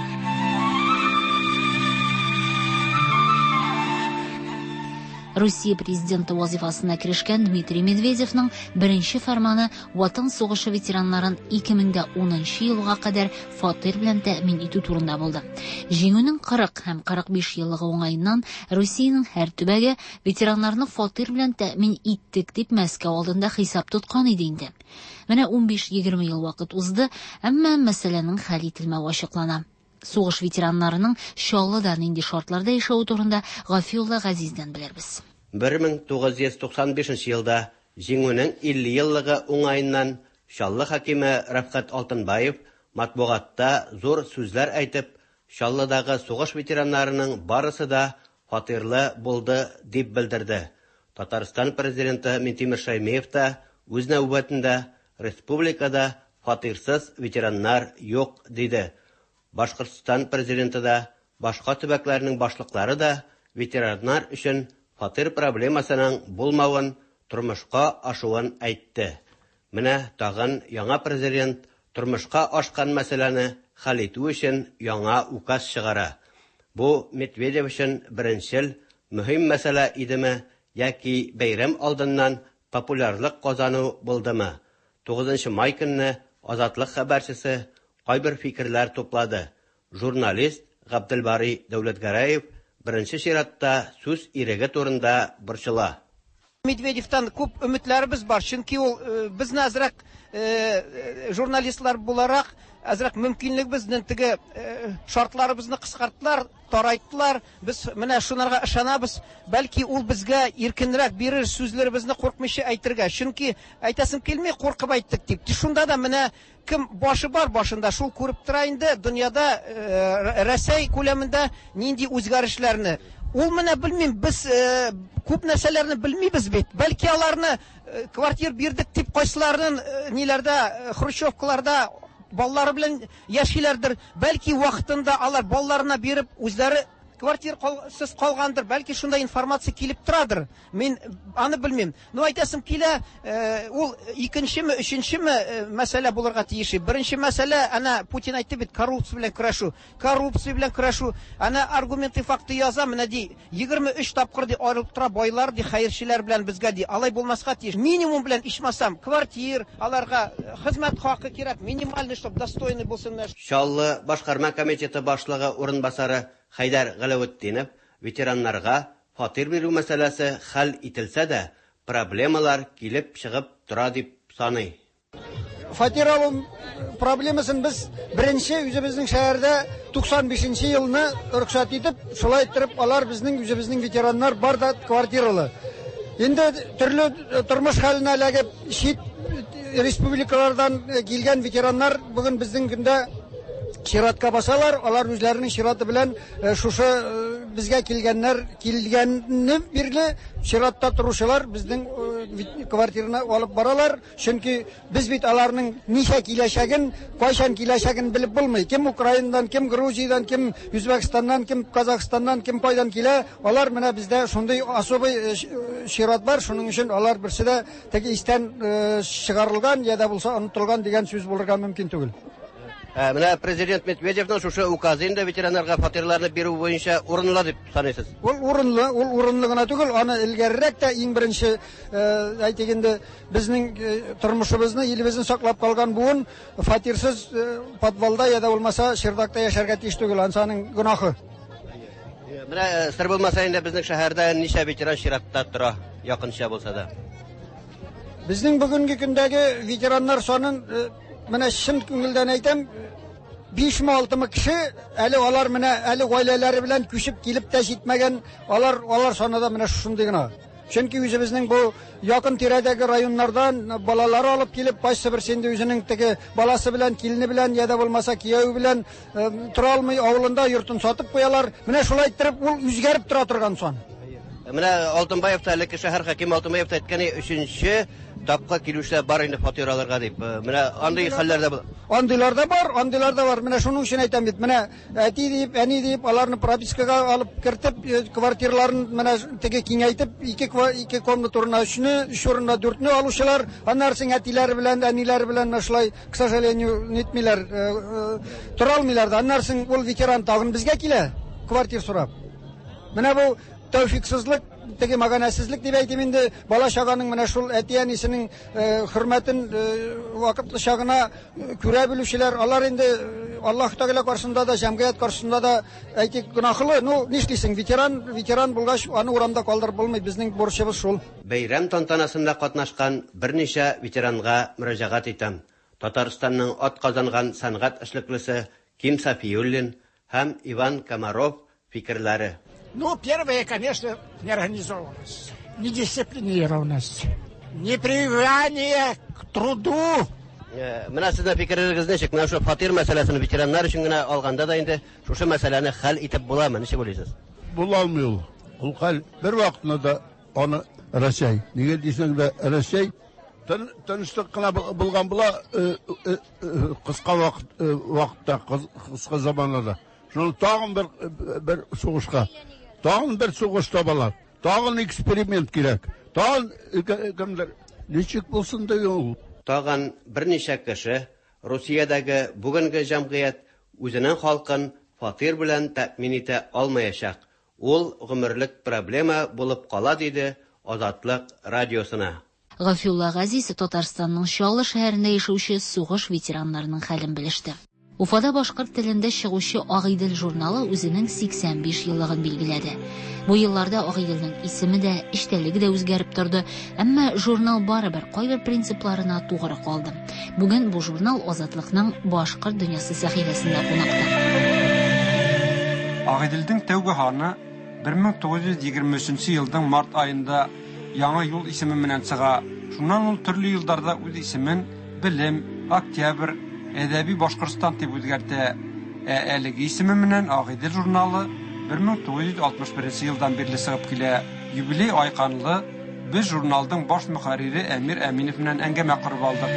Россия президенты вазифасына кирешкән Дмитрий Медведевның беренче фәрманы Ватан сугышы ветераннарын ике мең унынчы елга кадәр фатир белән тәэмин итү турында булды. Җиңүнең кырык һәм кырык биш еллыгы уңаеннан Россиянең һәр төбәге ветераннарны фатир белән тәэмин иттек дип Мәскәү алдында хисап тоткан иде инде. Менә ун биш-егерме ел вакыт узды, әмма мәсьәләнең хәл ителмәүе ачыклана. Сугыш ветераннарының Чаллыда нинди шартларда яшәү турында Гафиулла Газиздән белербез. бер мең тугыз йөз туксан бишенче елда җиңүнең илле еллыгы уңаеннан Чаллы хакиме Рафкат Алтынбаев матбугатта зур сүзләр әйтеп, Чаллыдагы сугыш ветераннарының барысы да фатирлы булды дип белдерде. Татарстан президенты Минтимер Шаймиев та үз нәүбәтендә республикада фатирсыз ветераннар юк диде. Башкортстан президенты да, башка төбәкләрнең башлыклары да ветераннар өчен фатир проблемасының булмавын, тормышка ашуын әйтте. Менә тагын яңа президент тормышка ашкан мәсьәләне хәл итү өчен яңа указ чыгара. Бу Медведев өчен беренчел мөһим мәсьәлә идеме, яки бәйрәм алдыннан популярлык казану булдымы? тугызынчы май көнне Азатлык хәбәрчесе кайбер фикерләр туплады. Журналист Габделбари Дәүләтгәрәев беренче чиратта сүз иреге турында борчыла. Медведевтан күп өметләребез бар, чөнки ул безне әзрәк журналистлар буларак әзрәк мөмкинлегебезнең теге шартларыбызны кыскарттылар, тарайттылар. Без менә шунарга ышанабыз. Бәлки ул безгә иркенрәк бирер, сүзләребезне куркмыйча әйтергә. Чөнки әйтәсем килми, куркып әйттек дип. Шунда да менә кем башы бар башында шул күреп тора инде дөньяда Россия күләмендә нинди үзгәрешләрне. Ул менә белмим, без күп нәрсәләрне белмибез бит. Бәлки аларны квартир бирдек дип кайсыларның ниләрдә хрущевкаларда баллары белән яшиләрдер. Бәлки вакытында алар балларына биреп үзләре квартирасыз калгандыр. Бәлки шунда информация килеп торадыр. Мин аны белмим. Ну әйтәсем килә, ул икенчеме, өченчеме мәсьәлә булырга тиеш. Беренче мәсьәлә ана Путин әйтте бит, коррупция белән көрәшү. Коррупция белән көрәшү. Ана аргументы факты яза, менә ди егерме өч тапкыр ди аерылып тора байлар ди хәерчеләр белән безгә ди. Алай булмаска тиеш. Минимум белән ичмасам, квартир, аларга хезмәт хакы кирәк, минимальный, чтобы достойный булсыннар. Шаллы башкарма комитеты башлыгы урынбасары Хайдар Галаветдинов ветераннарга фатир бирү мәсьәләсе хәл ителсә дә, проблемалар килеп чыгып тора дип саный. Фатир алу проблемасын без беренче үзебезнең шәһәрдә туксан бишенче елны рөхсәт итеп, шулай итеп алар безнең үзебезнең ветераннар бар да квартиралы. Инде төрле тормыш хәленә эләгеп, чит республикалардан килгән ветераннар бүген безнең көндә чиратка басалар, алар үзләренең чираты белән шушы безгә килгәннәр килгәнне бирле чиратта торучылар безнең квартираны алып баралар. Чөнки без бит аларның ничә киләчәген, кайчан киләчәген белеп булмый. Кем Украинадан, кем Грузиядан, кем Үзбәкстаннан, кем Казахстаннан, кем кайдан килә. Алар менә бездә шундый особый чират бар. Шуның өчен алар берсе дә теге истән чыгарылган я да булса онытылган дигән сүз булырга мөмкин түгел. Менә президент Медведевның шушы указы инде ветераннарга фатирларны бирү буенча урынлы дип саныйсыз. Ул урынлы, ул урынлы гына түгел, аны илгәррәк тә иң беренче әйтегендә безнең тормышыбызны, илебезне саклап калган буын фатирсыз подвалда я да булмаса чердакта яшәргә тиеш түгел, ансаның гынахы. Менә сыр булмаса инде безнең шәһәрдә ничә ветеран чиратта тора, якынча булса да. Безнең бүгенге көндәге ветераннар санын менә шын күңелдән әйтәм, биш ми алты ми кеше, әле алар менә әле гаиләләре белән күчеп килеп тә җитмәгән, алар алар санада менә шундый гына. Чөнки үзебезнең бу якын тирәдәге районнардан балалары алып килеп, кайсы берсе инде үзенең теге баласы белән, килене белән я да булмаса кияү белән тора алмый авылында йортын сатып куялар. Менә шулай итеп ул үзгәреп тора торган сан. Менә Алтынбаев та әлеге шәһәр хакимы Алтынбаев та әйткәне, өченче тапка килүчеләр бар инде фатир алырга дип. Менә андый хәлләрдә бар. Андыйлар да бар, андыйлар да бар. Менә шуның өчен әйтәм бит. Менә әти дип, әни дип, аларны пропискага алып кертеп, квартираларын менә теге киңәйтеп, ике ике комната урынына өчне, өч урынына дүртне алучылар, аннарсын әтиләре белән, әниләре белән шулай, к сожалению, нитмиләр, тора алмыйлар да. Аннарсын ул ветеран тагын безгә килә, квартир сорап. Менә бу тәүфиксезлек, теге мәгънәсезлек дип әйтим инде, бала чаганың менә шул әти-әнисенең хөрмәтен вакытлы чагына күрә белүчеләр, алар инде Аллаһ Тәгалә каршында да, җәмгыять каршында да әйтик гөнаһлы. Ну, нишлисең, ветеран, ветеран булгач, аны урамда калдырып булмый, безнең бурычыбыз шул. Бәйрәм тантанасында катнашкан берничә ветеранга мөрәҗәгать итәм. Татарстанның атказанган сәнгать эшлеклесе Ким Сафиуллин һәм Иван Комаров фикерләре. Ну, первое, конечно, неорганизованность, недисциплинированность, непривыкание к труду. Менә сезнең фикерегез ничек? Менә шу фатир мәсьәләсен ветераннар өчен генә алганда да инде шушы мәсьәләне хәл итеп буламы? Ничек уйлыйсыз? Була алмый ул. Ул хәл бер вакытны да аны Россия, нигә дисәң дә Россия тынычлык кына булган була кыска вакыт вакытта, кыска заманда. Шуны тагын бер бер сугышка, тагын бер сугыш табалар, тагын эксперимент кирәк, тагын кемдер ничек булсын да ул. Тагын берничә кеше Русиядәге бүгенге җәмгыять үзенең халкын фатир белән тәэмин итә алмаячак. Ул гомерлек проблема булып кала диде Азатлык радиосына. Гафулла Газиз Татарстанның Чаллы шәһәрендә яшәүче сугыш ветераннарының хәлен белеште. Уфада башкорт телендә чыгучы Агыйдел журналы үзенең сиксән биш еллыгын билгеләде. Бу елларда Агыйделнең исеме дә, эштәлеге дә үзгәреп торды, әмма журнал барыбер кайбер принципларына тугры калды. Бүген бу журнал Азатлыкның башкорт дөньясы сәхифәсендә кунакта. Агыйделнең тәүге ханы bir ming to'qqiz yuz yigirma uchinchi елның март айында яңа юл исеме белән чыга. Шуннан ул төрле елларда үз исемен Билем, Октябрь, Әдәби Башкортстан дип үзгәртә. Әлеге исеме белән Агыйдел журналы bir ming to'qqiz yuz алтмыш беренче елдан бирле чыгып килә. Юбилей айканлы без журналның баш мөхәррире Әмир Әминов белән әңгәмә корып алдык.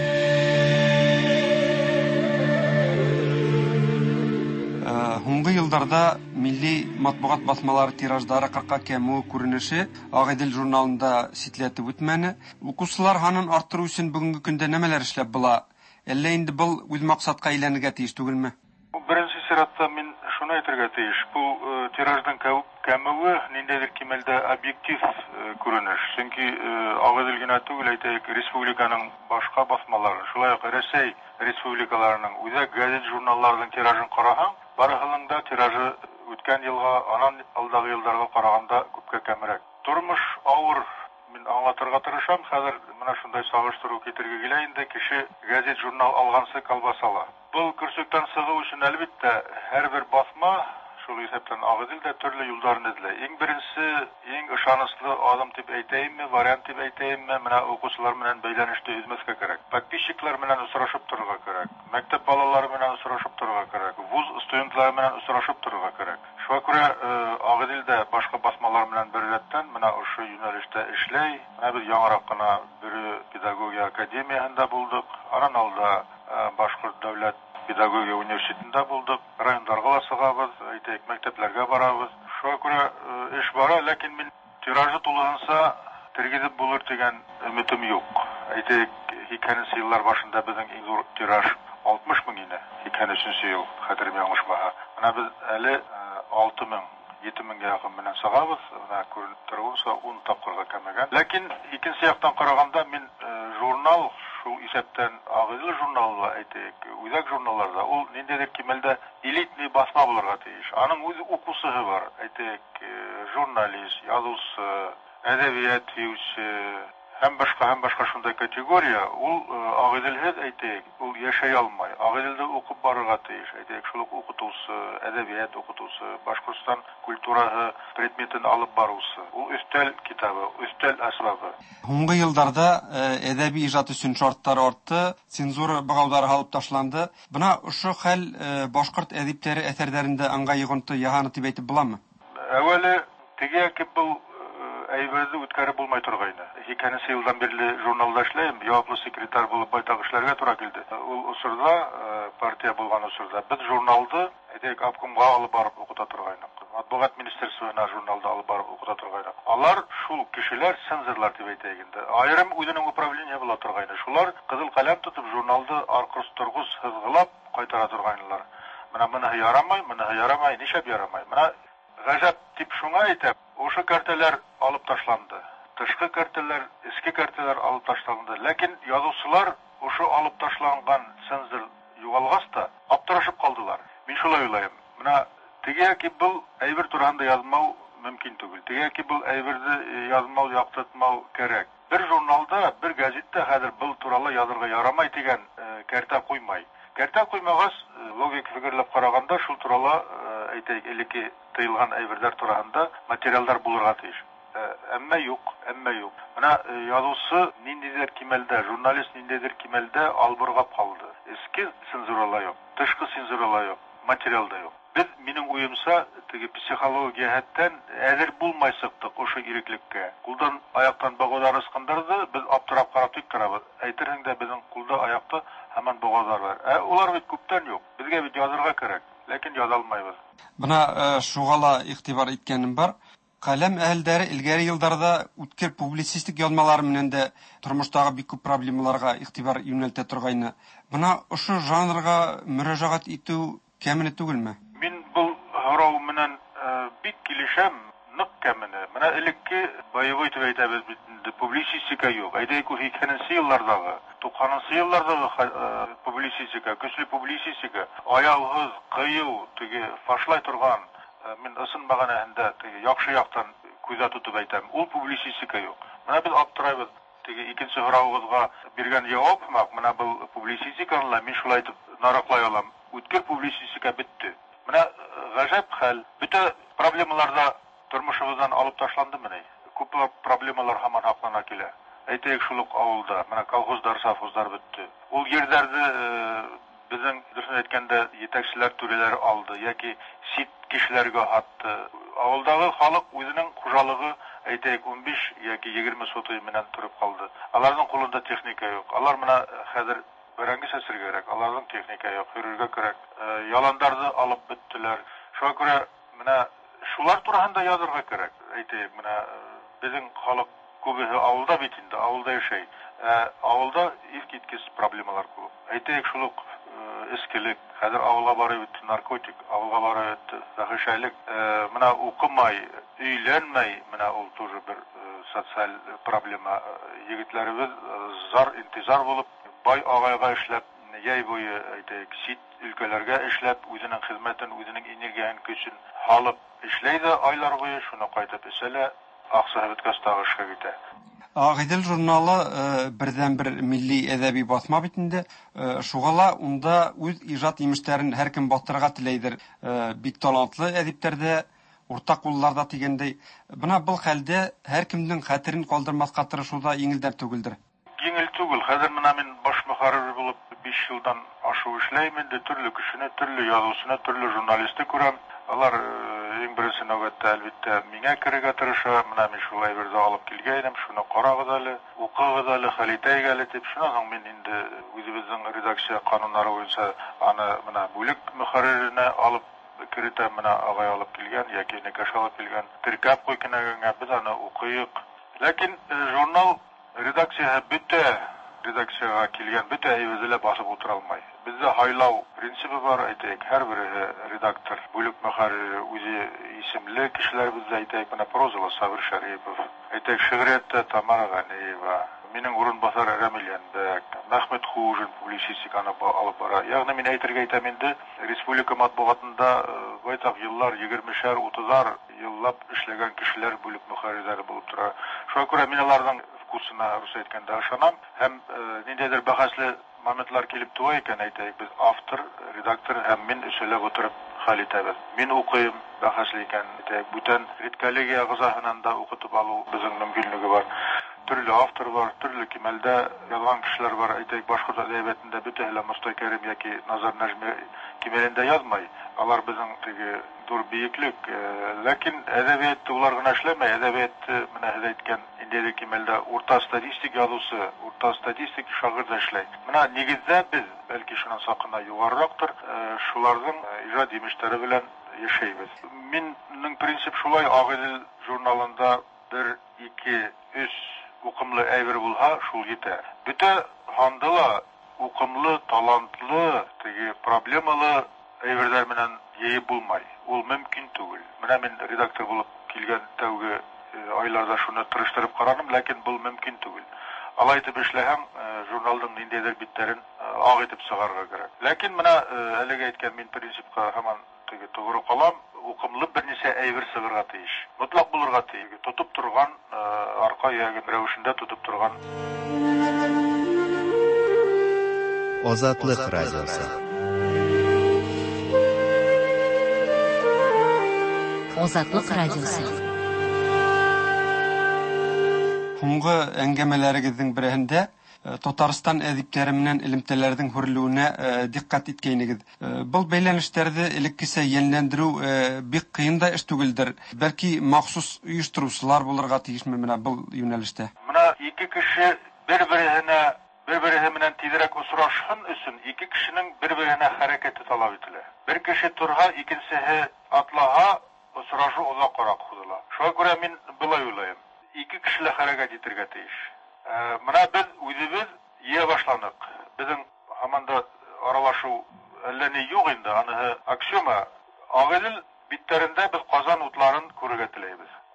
Хуңгы елларда милли матбугат басмалары тираждары кыркка кәмү күренеше Агыйдел журналында ситләтеп үтмәне. Укучылар ханын арттыру өчен бүгенге көндә нәмәләр эшләп була? Әллә инде бу үз максатка әйләнергә тиеш түгелме? Беренче сыйратта мин шуны әйтергә тиеш. Бу тиражның кәмүе ниндидер кимәлдә объектив күренеш. Чөнки Агыйдел генә түгел, әйтәйек, республиканың башка басмалары, шулай ук Рәсәй республикаларының үзәк газет журналларының тиражын караһаң, барыһының да тиражы үткән елга, анан алдагы елларга караганда күпкә кәмрәк. Тормыш авыр. Мин аңлатырга тырышам, хәзер менә шундай сагыштыру китергә килә инде, кеше газет журнал алгансы колбасала. Бу көрсөктән сыгу өчен әлбәттә һәрбер басма шул исәптән Агыйделдә төрле юлларны эзләй. Иң беренче, иң ышанычлы адым дип әйтәйемме, вариант дип әйтәйемме, менә укучылар белән бәйләнештә үзмәскә кирәк. Подписчиклар белән очрашып торырга кирәк. Мәктәп балалары белән очрашып торырга кирәк. Вуз студентлары белән очрашып торырга кирәк. Шуңа күрә Агыйделдә башка басмалар белән бер рәттән менә ошо юнәлештә эшләй. Менә без яңарак кына бер педагогия академиясында булдык. Аннан алда Башкорт дәүләт педагогия университетында булдык. Районнарга сыгабыз, әйтәйек, мәктәпләргә барабыз. Шуңа күрә эш бара, ләкин мин тиражы тулыгынса тергезеп булыр дигән өметем юк. Әйтәйек, икенче еллар башында безнең иң зур тираж алтмыш мең иде. икенче ел, хәтерем яңышмаһа. Менә без әле алты мең, җиде меңгә якын белән сыгабыз. Менә күренеп торганса ун тапкырга кәмәгән. Ләкин икенче яктан караганда мин журнал шул исәптән Агыйдел журналы, әйтәйек, үзәк журналларда ул ниндидер кимәлдә элитный басма булырга тиеш. Аның үз укусыгы бар. Әйтәйек, журналист, язучы, әдәбият биюче, һәм башка һәм башка шундай категория, ул Агыйделһез, әйтәйек, ул яшәй алмай. Агыйделдә укып барырга тиеш. Әйтәйек, шул укытучы, әдәбият укытучы, Башкортстан культурасы предметын алып баручы. Ул өстәл китабы, өстәл асбабы. Хуңгы елларда әдәби иҗат өчен шартлар артты, цензура багаулары алып ташланды. Бuna ошо хәл башкорт әдипләре әсәрләрендә аңгай йогынты яһаны дип әйтеп буламы? Әвәле теге ки бу әйберде үткәреп булмай торгайны. икенче елдан бирле журналда эшләйм, яwaплы секретарь булып байтак эшләргә туры килде. Ул усырда партия булган усырда без журналды, әйтәйек, обкомга алып барып укыта торгайнык. Матбугат министрлыгына журналда алып барып укыта торгайнык. Алар шул кешеләр цензорлар дип әйтәйек инде. Аерым үзенең управление була торгайны. Шулар кызыл каләм тотып журналды аркырыс торгыз хызгылап кайтара торгайнылар. Менә моны ярамай, моны ярамай, нишәп ярамай. Менә гаҗәп дип шуңа әйтәм. Ошо карталар алып ташланды. Тышкы карталар, эске карталар алып ташланды. Ләкин язучылар ошо алып ташланган цензор югалгас та аптырашып калдылар. Мин шулай уйлайм. Менә теге ки бу әйбер турында язмау мөмкин түгел. Теге ки бу әйберде язмау, яктыртмау кирәк. Бер журналда, бер газетта хәзер бу турында язырга ярамай дигән карта куймай. Карта куймагас, логик фигурлап караганда шул турында әйтәйек, элекке тыйылган әйберләр турында материаллар булырга тиеш. Әмма юк, әмма юк. Менә язучы ниндидер кимәлдә, журналист ниндидер кимәлдә албыргап калды. Эске цензурала юк, тышкы цензурала юк, материалда юк. Без, минем уемса, теге психология хәттән әзер булмай сыктык ошо иреклеккә. Кулдан аяктан багалар ыскандырды, без аптырап карап тик торабыз. Әйтерһең дә безнең кулда аякта һаман багалар бар. Ә улар бит күптән юк. Безгә бит язырга кирәк, ләкин яза алмыйбыз. Бuna шугала игътибар иткәнем бар. Каләм әһелләре илгәре елларда үткер публицистик язмалары менән дә тормыштагы бик күп проблемаларга игътибар юнәлтә торгайны. Бuna ошо жанрга мөрәҗәгать итү кәмене түгелме? Мин бу һорау менән бик килешәм, нык кәмене. Менә элекке боевой дип әйтәбез бит, публицистика юк. Әйдәйек, икенче еллардагы анысы елларда публицистика, көчле публицистика, аяусыз, кыю, теге фашлай торган, мин ысынмаган әндә теге яхшы яктан күзә тутып әйтәм, ул публицистика юк. Менә без аптырайбыз. Теге икенче сорауыгызга биргән җавап, менә бу публицистиканы мин шулай итеп нараклай алам. Үткер публицистика бетте. Менә гаҗәп хәл. Бүтә проблемаларда тормышыбыздан алып ташланды менә. Күп проблемалар һаман хаклана килә. Әйтәйек шул ук авылда, менә колхоздар, совхоздар бетте. Ул җирләрдә безнең дөресен әйткәндә җитәкчеләр түреләр алды яки сит кешеләргә атты. Авылдагы халык үзенең хуҗалыгы әйтәйек унбиш яки егерме соты менән торып калды. Аларның кулында техника юк. Алар менә хәзер бәрәңге сәсергә кирәк. Аларның техника юк, хөрергә кирәк. Яландарды алып беттеләр. Шуңа күрә менә шулар турында язырга кирәк. Әйтәйек, менә безнең халык күбесе авылда бит инде, авылда яшәй. Авылда илк-иткес проблемалар күп. Әйтәйек шул ук эскелек, хәзер авылга барып наркотик, авылга барып фәхишәлек, менә укымай, өйләнмәй, менә ул тоже бер социаль проблема. Егетләребез зар, интизар булып, бай агайга эшләп, яй буе әйтәйек, сит өлкәләргә эшләп, үзенең хезмәтен, үзенең энергиян көчен халып эшләйде айлар буе, шуны кайтып эсәлә, аксаһы беткәстәге эшкә китә. Агыйдел журналы бердән-бер милли әдәби басма бит инде. Шугала унда үз иҗат имештәрен һәркем бастырырга теләйдер. Бик талантлы әдипләрдә, уртак кулларда дигәндәй. Бына бу хәлдә һәркемнең хәтерен калдырмаска тырышуда иңелдән түгелдер. Иңел түгел. Хәзер менә мин баш мөхәррир булып биш елдан ашу эшләйм инде, төрле кешене, төрле язучыны, төрле журналистны күрәм. Алар иң беренче нәүбәттә әлбәттә миңа керергә тырыша, менә мин шулай бердә алып килгәнем, шуны карагыз әле, укыгыз әле, хәлитәгә әле дип, шуннан соң мин инде үзебезнең редакция кануннары буенча аны менә бүлек мөхәрририне алып кертә, менә агай алып килгән яки некаш алып килгән, теркәп куй кенәгәнгә без аны укыйк. Ләкин журнал редакцияга бөтә редакцияга килгән бөтә әйбезләр басып утыра алмай. Бездә хайлау принципы бар, әйтәйек, һәрбер редактор, бүлек мөхәррире үзе исемле кешеләр бездә әйтәйек, менә прозалы Сабир Шәрипов, әйтәйек, шигъриятта Тамара Ганиева, минең урынбасар Рамил Янбәк, Мәхмәт Хужин публицистиканы алып бара. Ягъни мин әйтергә әйтәм инде, республика матбугатында байтак еллар, егермешәр, утызар еллап эшләгән кешеләр бүлек мөхәррирләре булып тора. Шуңа күрә мин аларның вкусына рус әйткәндә ышанам, һәм ниндидер бәхәсле моментлар килеп туа икән, әйтәйек, без автор, редактор һәм мин эшләп утырып хәл итәбез. Мин укыйм, бәхәсле икән, әйтәйек, бүтән редколлегия гызаһынан да укытып алу безнең мөмкинлеге бар. Төрле автор бар, төрле кимәлдә язган кешеләр бар, әйтәйек, башкорт әдәбиятында бөтәһе Мостай Кәрим яки Назар Нәҗми кимәлендә язмай. Алар безнең теге зур биеклек, ләкин әдәбиятта улар гына эшләмәй, әдәбиятта менә һез әйткән инде кимәлдә урта статистик язучы, урта статистик шагыйрь да эшләй. Менә нигездә без, бәлки шуннан сакына югарырактыр, шуларның иҗат имештәре белән яшәйбез. Миннең принцип шулай, Агыйдел журналында бер, ике, өч укымлы әйбер булһа, шул җитә. Бүтә хандыла укымлы, талантлы, теге проблемалы әйберләр менән яеп булмай. Ул мөмкин түгел. Менә мин редактор булып килгән тәүге айларда шуны тырыштырып карадым, ләкин бу мөмкин түгел. Алай итеп эшләһәң, журналның ниндидер битләрен ак итеп сыгарга кирәк. Ләкин менә әлегә әйткән мин принципка һаман теге тугры калам, укымлы берничә әйбер сыгарга тиеш. Мотлак булырга тиеш. Тотып торган, арка ягын рәвешендә тотып торган. Азатлык радиосы. Азатлык радиосы. Соңгы әңгәмәләрегезнең берәһендә Татарстан әдипләре менән элемтәләрнең хөрлүенә диккать иткәнегез. Бу бәйләнешләрне элеккесә йәнләндерү бик кыен да эш түгелдер. Бәлки махсус оештыручылар булырга тиешме менә бу юнәлештә? Менә ике кеше бер-беренә бер-бере менән тизрәк очрашкан өчен ике кешенең бер-беренә хәрәкәте таләп ителә. Бер кеше торга, икенчесе атлага, очрашу озаккарак узыла. Шуңа күрә мин булай уйлыйм. Ике кешеләр хәрәкәт итәргә тиеш. Менә без үзебез ия башланык. Безнең һаманда аралашу әллә ни юк инде, аны аксиома. Агыйдел биттәрендә без Казан утларын күрергә теләйбез.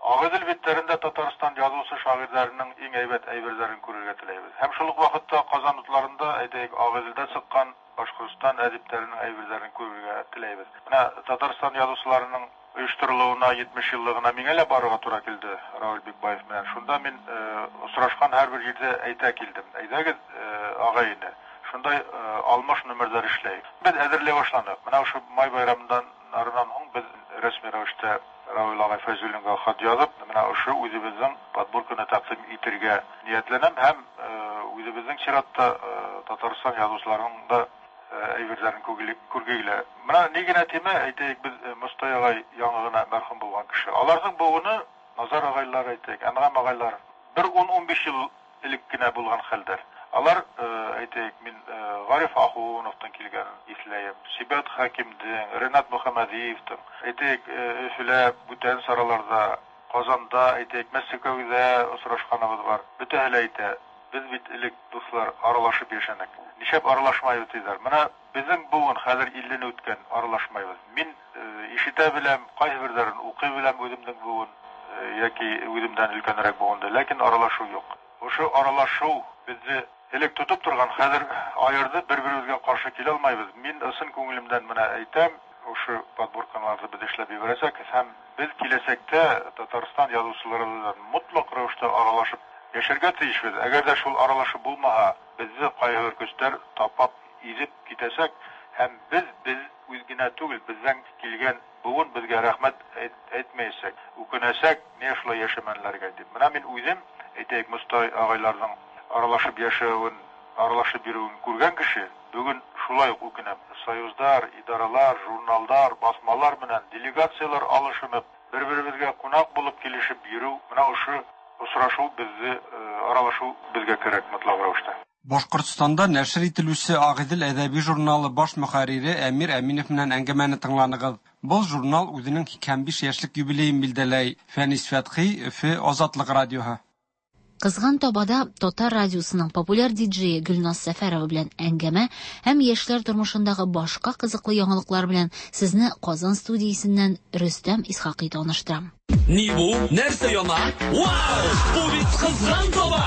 Агыдыл битләрендә Татарстан язучы шагыйрьләренең иң әйбәт әйберләрен күрергә теләйбез. Һәм шул ук вакытта Казан утларында әйтәйек Агыдылда чыккан Башкортстан әдипләренең әйберләрен күрергә теләйбез. Менә Татарстан язучыларының оештырылуына җитмеш еллыгына миңа ла барырга туры килде Равил Бикбаев белән. Шунда мин очрашкан һәрбер җирдә әйтә килдем. Әйдәгез, агайны. Шундай алмаш номерлар эшләй. Без әзерләй башладык. Менә шу май байрамыннан нарыннан һуң без рәсми рәвештә Равил агай Фәзулинга хат язып, менә шу үзебезнең подборканы тәкъдим итәргә ниятләнәм һәм үзебезнең чиратта Татарстан язучыларының да әйберләрен күргәйлә. Менә нигенә тема әйтәйек, без Мостай агай яңа гына мәрхүм булган кеше. Аларның буыны Назар агайлар әйтәйек, Әнгам агайлар бер ун-унбиш ел элек кенә булган хәлдер. Алар әйтәйек, мин Гариф Ахуновтан килгән исләем, Сибат Хакимдин, Ренат Мөхәммәдиевтан, әйтәйек, Өфөлә, бүтән сараларда, Казанда, әйтәйек, Мәскәүдә очрашканыбыз бар. Бөтәһе әйтә, без бит элек дуслар аралашып яшәнек. Нишәп аралашмайбыз диләр. Менә безнең буын хәзер илле үткән, аралашмайбыз. Мин ишетә беләм, кайсы бирләрен укый беләм үземнең буын яки үземдән өлкәнрәк буынды, ләкин аралашу юк. Ошо аралашу безне элек тотып торган, хәзер аерды, бер-беребезгә каршы килә алмайбыз. Мин ысын күңелемдән менә әйтәм, ошо подборкаларны без эшләп ибәрәсәк, һәм без киләсәктә Татарстан язучылары белән мотлак рәвештә аралашып яшәргә тиешбез. Әгәр дә шул аралашу булмаһа, безне кайгы көчләр тапап изеп китәсәк, һәм без без үз генә түгел, безнең килгән буын безгә рәхмәт әйтмәйсәк, үкенәсәк, не шулай яшәмәнләргә дип. Менә мин үзем әйтәйек, Мостай агайларның аралашып яшәвен, аралашып йөрүен күргән кеше, бүген шулай ук үкенәм. Союздар, идаралар, журналдар, басмалар белән делегациялар алышынып, бер-беребезгә кунак булып килешеп йөрү, менә ошо очрашу безне аралашу безгә кирәк мотлак рәвештә. Башкортстанда нәшр ителүче Агыдыл әдәби журналы баш мөхәррире Әмир Әминов белән әңгәмәне тыңланыгыз. Бұл журнал үзенең һикмәт биш яшьлек юбилеен билдәләй. Фәнис Фәтхи, Өфе, Азатлык радиоһы. Кызган табада Татар радиосының популяр диджее Гөлназ Сәфәрова белән әңгәмә һәм яшьләр тормышындагы башка кызыклы яңалыклар белән сезне Казан студиясеннән Рөстәм Исхакый таныштырам. Ни бу? Нәрсә яна? Вау! Бу бит кызган таба!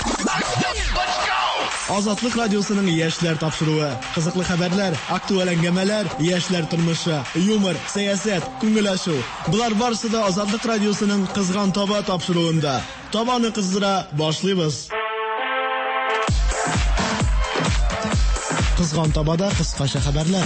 Азатлык радиосының яшьләр тапшыруы, кызыклы хәбәрләр, актуаль әңгәмәләр, яшьләр тормышы, юмор, сәясәт, күңел ачу. Булар барысы да Азатлык радиосының кызган таба тапшыруында. Табаны кыздыра башлыйбыз. Кызган табада кыскача хәбәрләр.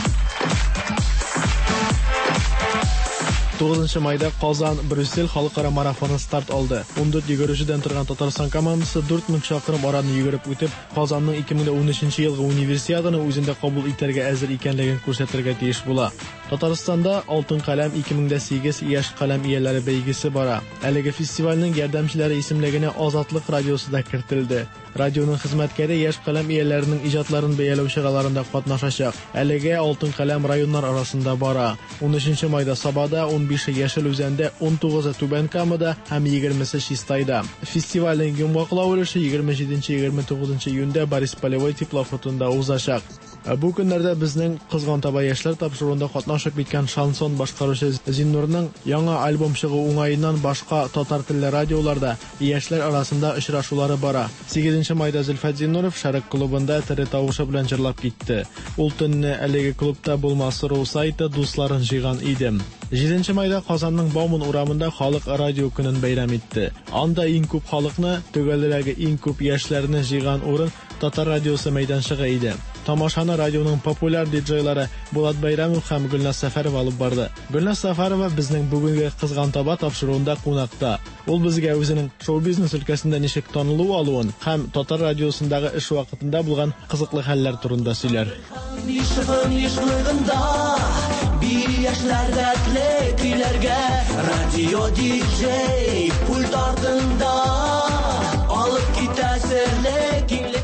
тугызынчы майда Казан Брюссель халыкара марафоны старт алды. он дүрт йөгерүчедән торган Татарстан командасы дүрт мең чакрым араны йөгереп үтеп, Казанның ике мең унөченче елгы универсиаданы үзендә кабул итәргә әзер икәнлеген күрсәтергә тиеш була. Татарстанда Алтын каләм ике мең сигез яшь каләм ияләре бәйгесе бара. Әлеге фестивальнең ярдәмчеләре исемлегенә Азатлык радиосы да кертелде. Радионың хезмәткәре яшь каләм ияләренең иҗатларын бәяләү чараларында катнашачак. Әлеге Алтын каләм районнар арасында бара. унөченче майда Сабада, он бише Яшел Үзәндә, он тугызы Түбән Камада һәм егермесе Чистайда. Фестивальнең йомгаклау өлеше егерме җиденче - егерме тугызынчы июньдә Борис Полевой теплоходында узачак. Бу көннәрдә безнең кызган таба яшьләр тапшыруында катнашып киткән шансон башкаручы Зиннурның яңа альбом чыгу уңаеннан башка татар телле радиоларда яшьләр арасында очрашулары бара. сигезенче майда Зөлфәт Зиннуров Шәрык клубында тере тавышы белән җырлап китте. Ул төнне әлеге клубта булмас ру сайты дусларын җыйган идем. җиденче майда Казанның Бауман урамында халык радио көнен бәйрәм итте. Анда иң күп халыкны, төгәлләргә иң күп яшьләрне җыйган урын Татар радиосы мәйданчыгы иде. Тамашаны радионың популяр диджейлары Булат Бәйрәмов һәм Гөлназ Сәфәрова алып барды. Гөлназ Сәфәрова безнең бүгенге кызган таба тапшыруында кунакта. Ул безгә үзенең шоу-бизнес өлкәсендә ничек танылу алуын һәм Татар радиосындагы эш вакытында булган кызыклы хәлләр турында сөйләр. Радио диджей пульт артында алып китә серле киңлеккә.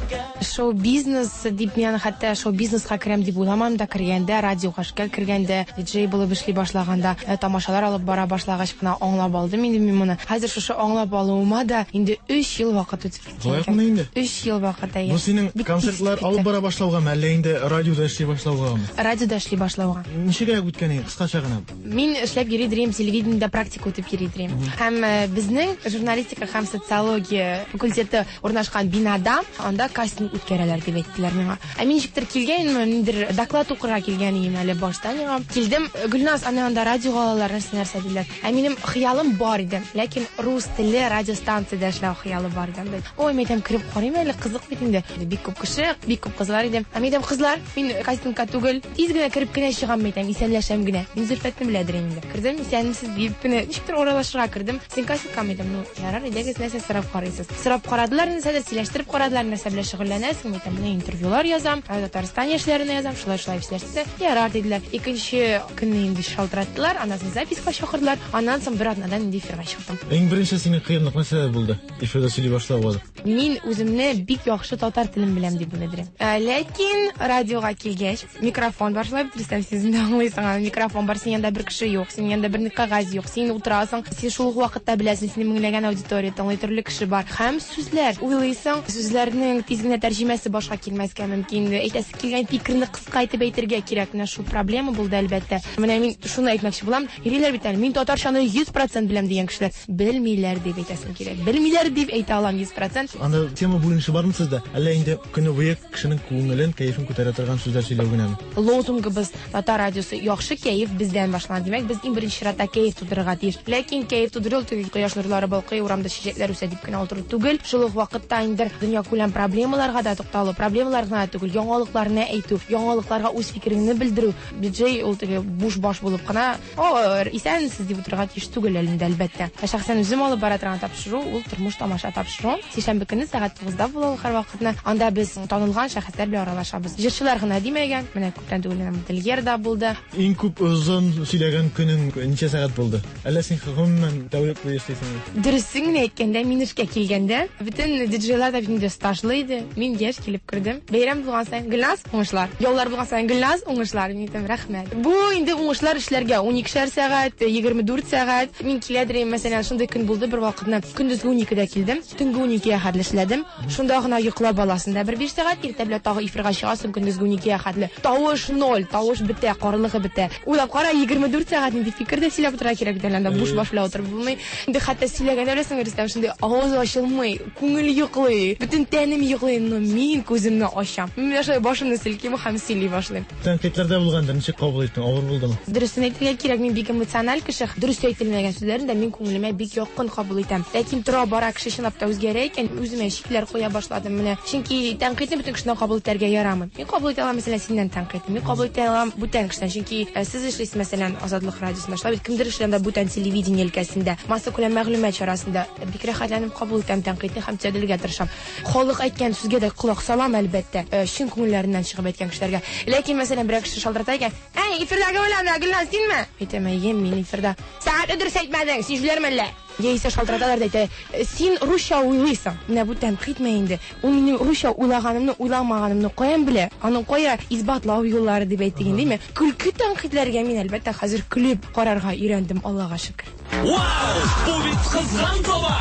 Шоу бизнес дип мен хәтта шоу бизнеска керәм дип уйламам да, кергәндә радиога эшкә кергәндә, диджей булып эшли башлаганда, тамашалар алып бара башлагач кына аңлап алдым инде мин моны. Хәзер шушы аңлап алуыма да инде өч ел вакыт үтеп киткән. өч ел вакыт әйе. Бу синең концертлар алып бара башлауга, әллә инде радиода эшли башлаугамы? Радиода эшли башлауга. Ничек үткән инде кыскача гына? Мин эшләп йөри дирем, телевидениедә практика үтеп йөри дирем. Һәм безнең журналистика һәм социология факультеты урнашкан бинада анда кастинг үткәрәләр дип әйттеләр миңа. Ә мин ничектер килгәнмен, ниндер доклад укырга килгән идем әле башта миңа. Килдем, Гөлназ, аны анда радиога алалар, нәрсә диләр. Ә минем хыялым бар иде, ләкин рус телле радиостанцияда эшләү хыялы бар иде. Ой, мәйтәм кирип карыйм әле, кызык бит инде. Бик күп кеше, бик күп кызлар иде. Ә мәйтәм кызлар, мин кастингка түгел, тиз генә кирип кенә чыгам мәйтәм, исәнләшәм генә. Мин Зөлфәтне беләдер инде. Кирдем, исәнмесез дип кенә, ничектер оралашырга кирдем. Син кастингка мәйтәм, ну, ярар, идегез нәрсә сорап карыйсыз. Сорап карадылар, нәрсә дә сөйләштереп карадылар, нәрсә белән шөгыльләнәсең, мәйтәм, менә интервьюлар язам, Татарстан яшьләренә язам, шулай-шулай сөйләште. Ярар диделәр. Икенче көнне инде шалтыраттылар, аннан соң записка чакырдылар, аннан соң бер атнадан инде эфирга чыктым. Иң беренче синең кыенлык нәрсә булды? Эфирдә сөйли башлауга. Мин үземне бик яхшы татар телен беләм дип белдерәм. Ләкин радиога килгәч, микрофон бар, шулай бит син аңлыйсың, микрофон бар, син янда бер кеше юк, син янда бер кагаз юк, син утырасың, син шул ук вакытта беләсең, синең меңләгән аудитория, тыңлый төрле кеше бар. Һәм сүзләр, уйлыйсың, сүзләрнең тиз генә тәрҗемәсе башка килмәскә мөмкин. Әйтәсе килгән фикерне кыска итеп әйтергә кирәк. Менә шу проблема булды әлбәттә. Менә мин шуны әйтмәкче булам. Йөриләр бит әле, мин татарчаны йөз процент беләм дигән кешеләр белмиләр дип әйтәсем кирәк. Белмиләр дип әйтә алам йөз процент. Анда тема буенча бармы сездә? Әллә инде көне буе кешенең күңелен, кайфын күтәрә торган сүзләр сөйләү генәме? Лозунгыбыз татар радиосы яхшы кайф бездән башланган. Димәк, без иң беренче чиратта кайф тудырырга тиеш. Ләкин кайф тудыру түгел, кояш нурлары балкый, урамда чәчәкләр үсә дип кенә утыру түгел. Шул ук вакытта инде дөнья күләм проблемаларга да тукталу, проблемалар гына түгел, яңалыкларны әйтү, яңалыкларга үз фикереңне белдерү. Диджей ул теге буш баш булып кына, о, исәнсез дип утырырга тиеш түгел әлендә әлбәттә. Шәхсән үзем алып бара торган тапшыру, ул тормыш тамаша тапшыру. Сишәмбе көнне сәгать тугызда була һәрвакытны. Анда без танылган шәхесләр белән аралашабыз. Җырчылар гына димәгән, менә күптән түгел Модельер да булды. Иң күп озын сөйләгән көнең ничә сәгать булды? Әллә син гомумән тәүлек буе эшлисеңме? Дөресен әйткәндә, мин эшкә килгәндә, бөтен диджейлар да инде стажлы иде. Мин яшь килеп кирдем. Бәйрәм булган саен Гөлназ уңышлар. Яллар булган саен Гөлназ уңышлар. Мин әйтәм, рәхмәт. Бу инде уңышлар эшләргә он ике сәгать, егерме дүрт сәгать. Мин киләдер, мәсәлән, шундый көн булды бер вакытны. Көндезге он икедә килдем, төнге он икегә хәтле эшләдем. Шунда гына йоклап аласында бер биш сәгать, иртә белән тагы эфирга чыгасың көндезге он икегә хәтле. Тавыш ноль, тавыш бетә, карлыгы бетә. Уйлап кара, егерме дүрт сәгать инде фикердә сөйләп утыра кирәк дигән анда буш баш белән утырып булмый. Инде хәтта сөйләгәндә беләсең, Рөстәм, шундый авыз ачылмый, күңел йоклый, бөтен тәнем йоклый, но мин күземне ачам. Мин шулай башымны селким һәм сөйли башлыйм. Тәнкыйтьләрдә булганда ничек кабул иттең? Авыр булдымы? Дөресен әйтергә кирәк, мин бик эмоциональ кеше. Дөрес әйтелмәгән сүзләрне дә мин күңелемә бик якын кабул итәм. Ләкин тора бара кеше чынлап та үзгәрә икән, үземә шикләр куя башладым менә. Чөнки тәнкыйтьне бөтен кешедән кабул итәргә ярамый. Мин кабул итә алам, мәсәлән, синнән тәнкыйтьне. Мин кабул итә алам бүтән кешедән, чөнки сез эшлисез, мәсәлән, Азатлык радиосында, шулай бит кемдер эшләгәндә бүтән телевидение өлкәсендә, масса күләм мәгълүмат чарасында бик рәхәтләнеп кабул итәм тәнкыйтьне һәм тәдилгә тырышам. Халык әйткән сүзгә дә колак салам әлбәттә, чын күңелләреннән чыгып әйткән кешеләргә. Ләкин мәсәлән, бер кеше шалтырата икән, "Әй, эфирдәге уйлама, Гөлназ, синме?" Әйтәм, "Әйе, мин эфирдә." "Сәгать дөрес әйтмәдең, син җүләрме әллә?" Яисә шалтыраталар да әйтә, "Син русча уйлыйсың." Менә бу тәнкыйтьме инде? Ул минем русча уйлаганымны, уйламаганымны каян белә? Аның кая исбатлау юллары дип әйтегән, димме? Көлке тәнкыйтьләргә мин әлбәттә хәзер көлеп карарга өйрәндем, Аллага шөкер. Вау! Бу бит кызган тоба!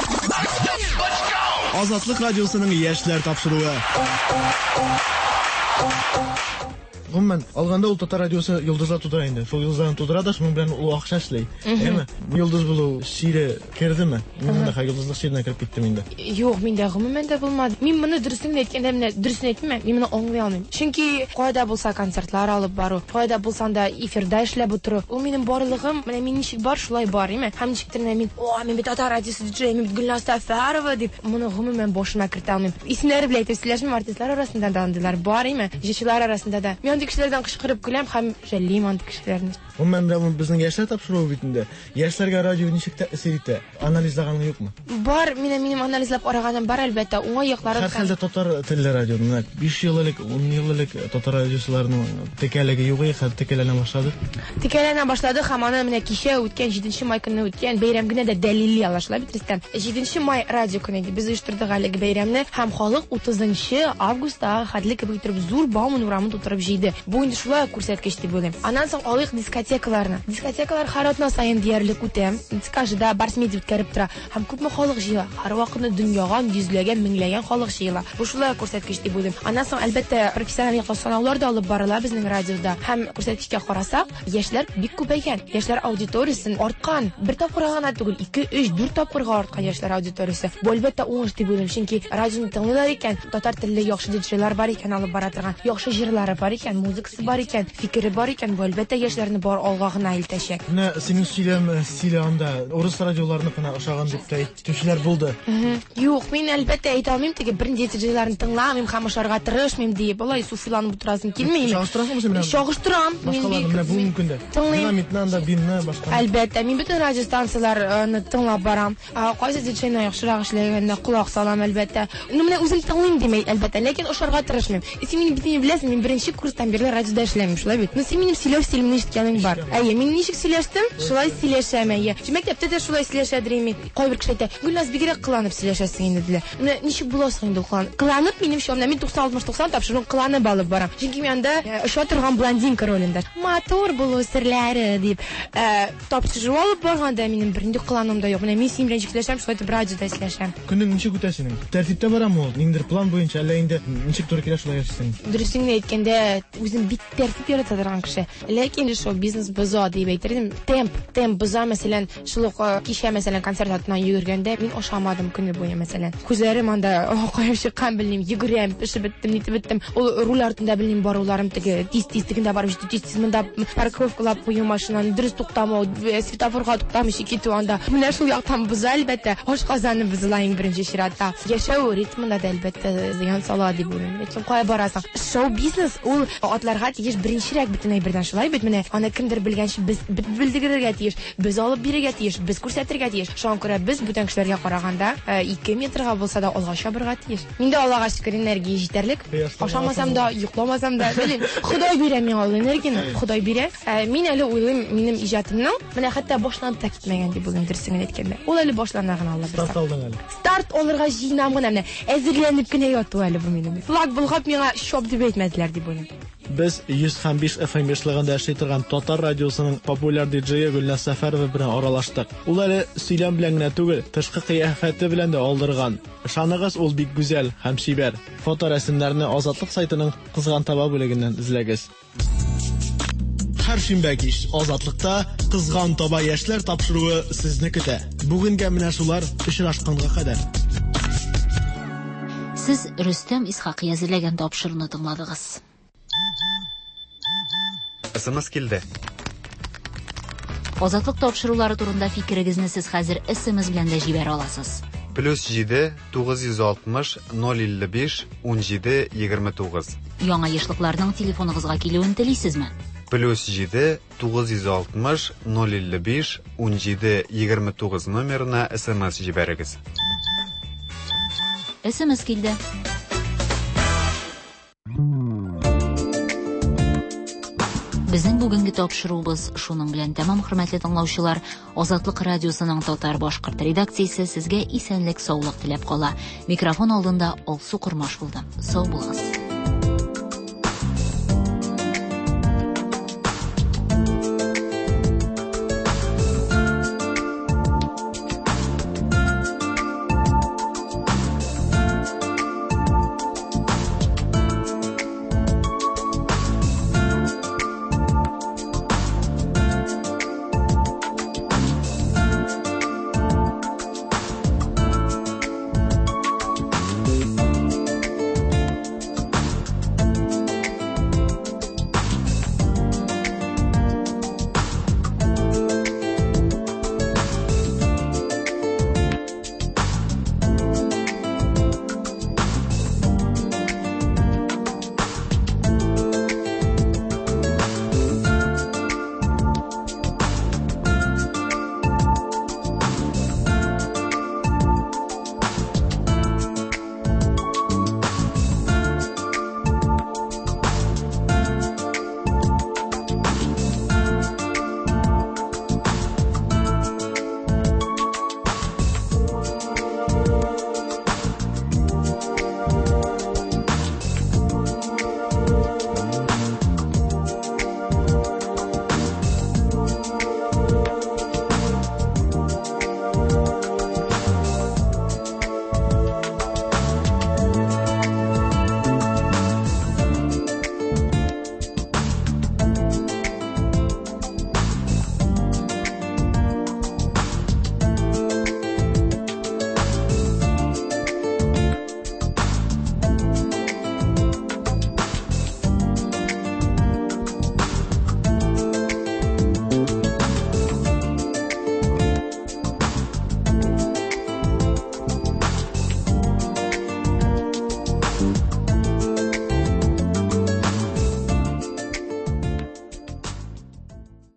Азатлык радиосының яшьләр тапшыруы. Гомумән алганда ул татар радиосы йолдызлар тудыра инде. Шул йолдызларны тудыра да, шуның белән ул акча эшли. Әйме? Йолдыз булу шире кердеме? Мин дә йолдызлык ширенә кирип киттем инде. Юк, миндә гомумән дә булмады. Мин моны дөресен әйткәндә, менә дөресен әйтмәм, мин моны аңлый алмыйм. Чөнки кайда булса концертлар алып бару, кайда булсаң да эфирдә эшләп утыру, ул минем барлыгым, менә мин ничек бар, шулай бар, әйме? Һәм ничектер мин, "О, мин бит татар радиосы диджей, мин бит Гөлназ Сафарова" дип, моны гомумән башыма кертә алмыйм. Исемнәре белән әйтеп сөйләшмим, артистлар арасында да андыйлар бар, әйме? Җырчылар арасында да. Мин андый кешеләрдән кычкырып көләм һәм жәллим андый кешеләрне. Умман да безнең яшьләр тапшыруы бит инде. Яшьләргә радио ничек тәэсир итә? Анализлаганы юкмы? Бар, минем минем анализлап караганым бар әлбәттә. Уңай яклары. Һәр хәлдә татар телле радио. Менә биш ел элек, ун ел элек татар радиочларының текәлеге юк иде, хәзер текәләнә башлады. Текәләнә башлады һәм аны менә кичә үткән җиденче май көне үткән бәйрәм генә дә дәлилли алышлар бит Рөстәм. җиденче май радио көне иде. Без оештырдык әлеге бәйрәмне һәм халык утызынчы августта хәтле кебек итеп зур Бауман урамын тутырып җыйды. Бу инде шулай күрсәткеч дип уйлыйм. Аннан соң алыйк дискотекаларны. Дискотекалар һәр атна сайын диярлек үтә. Дискажда барс медиа үткәреп тора һәм күпме халык җыела. Һәр вакытны дөньяга йөзләгән, меңләгән халык җыела. Бу шулай күрсәткеч дип уйлыйм. Аннан соң әлбәттә профессиональ санаулар да алып барыла безнең радиода. Һәм күрсәткечкә карасак, яшьләр бик күбәйгән. Яшьләр аудиториясын арткан. Бер тапкыр гына түгел, ике, өч, дүрт тапкырга арткан яшьләр аудиториясы. Бу әлбәттә уңыш дип уйлыйм, чөнки радионы тыңлыйлар икән, татар телле яхшы диджейлар бар икән, алып бара торган, яхшы җырлары бар икән, музыкасы бар икән, фикере бар икән, бу әлбәттә яшьләрне бар алга гына илтәчәк. Менә синең сөйләм стиле анда урыс радиоларына гына ошаган дип тә әйтүчеләр булды. Юк, мин әлбәттә әйтә алмыйм, теге берничә диджейларны тыңламыйм һәм ошарга тырышмыйм дип, алай суфиланып утырасым килмәйме? Чагыштырасыңмы син белән? Чагыштырам. Мин менә бу мөмкин дә. Динамитны анда бинне башка. Әлбәттә, мин бөтен радиостанцияларны тыңлап барам. Кайсы диджейны яхшырак эшләгәндә колак салам әлбәттә. Ну менә үзем тыңлыйм димәй әлбәттә, ләкин ошарга тырышмыйм. Син мине бит беләсең, мин беренче курстан бирле радиода эшләмим, шулай бит. Ну син минем сөйләү стилемне ишеткәнең бар. Әйе, мин ничек сөйләштем? Шулай сөйләшәм, әйе. Мәктәптә дә шулай сөйләшәдерим. Кайбер кеше әйтә, "Гөлназ бигрәк кыланып сөйләшәсең инде" диләр. Менә ничек буласың инде кылан? Кыланып минем шомда мин туксан алтмыш туксан тапшыру кыланып алып барам. Чөнки мен анда оша торган блондинка ролендә. Матур булу серләре дип тапшыру алып барганда минем бернинди кыланым да юк. Менә мин син белән сөйләшәм, шулай итеп радиода сөйләшәм. Көнең ничек үтә синең? Тәртиптә барамы ул? Ниндидер план буенча әллә инде ничек туры килә шулай яшисең? Дөресен әйткәндә, үзем бик тәртип ярата торган кеше. Ләкин шул бизнес боза дип әйтердем. Темп, темп боза, мәсәлән, шул кичә мәсәлән концерт атынан йөгергәндә мин ашамадым көне буе мәсәлән. Күзләрем анда каяп чыккан белмим, йөгерәм, пешеп беттем, нитеп беттем. Ул руль артында белмим баруларым теге тиз-тизлегендә барып җитте, тиз-тизмендә парковкалап кую машинаны дөрес туктамау, светофорга туктамыйча китү анда. Менә шул яктан боза әлбәттә. Ашказаны бозлайм беренче чиратта. Яшәү ритмында да әлбәттә зыян сала дип уйлыйм. Ләкин кая барасың? Шоу-бизнес ул атларга тиеш беренчерәк бөтен әйбердән шулай бит менә. Аны кемдер белгәнче без белдерергә тиеш, без алып бирергә тиеш, без күрсәтергә тиеш. Шуңа күрә без бүтән кешеләргә караганда ике метрга булса да алга чабырга тиеш. Миндә Аллага шөкер энергия җитәрлек. Ашамасам да, йокламасам да, белим. Ходай бирә миңа ул энергияне, Ходай бирә. Мин әле уйлыйм, минем иҗатымның менә хәтта башланып та китмәгән дип уйлыйм дөресен әйткәндә. Ул әле башлана гына Алла бирсә. Старт алдың әле. Старт алырга җыенам гына менә. Әзерләнеп кенә яту әле бу минем. Флаг булгап миңа шоп дип әйтмәделәр дип уйлыйм. Без йөз һәм биш эф эм яшьлегендә эшли торган татар радиосының популяр диджее Гөлназ Сәфәрова белән аралаштык. Ул әле сөйләм белән генә түгел, тышкы кыяфәте белән дә алдырган. Ышаныгыз, ул бик гүзәл һәм шибәр. Фоторәсемнәрне Азатлык сайтының кызган таба бүлегеннән эзләгез. Һәр шимбә кич Азатлыкта кызган таба яшьләр тапшыруы сезне көтә. Бүгенгә менә шулар очрашканга кадәр. Сез Рөстәм Исхакый әзерләгән тапшыруны тыңладыгыз. Смс килде. Азатлык тапшырулары турында фикерегезне сез хәзер смс белән дә җибәрә аласыз. плюс җиде тугыз йөз алтмыш ноль илле биш ун җиде егерме тугыз. Яңа яшьлекләрнең телефоныгызга килүен телисезме? плюс җиде тугыз йөз алтмыш ноль илле биш ун җиде егерме тугыз номерына смс җибәрегез. смс килде. Безнең бүгенге тапшыруыбыз шуның белән тәмам, хөрмәтле тыңлаучылар. Азатлык радиосының татар-башкорт редакциясе сезгә исәнлек, саулык теләп кала. Микрофон алдында Алсу Курмаш булды. Сау булыгыз.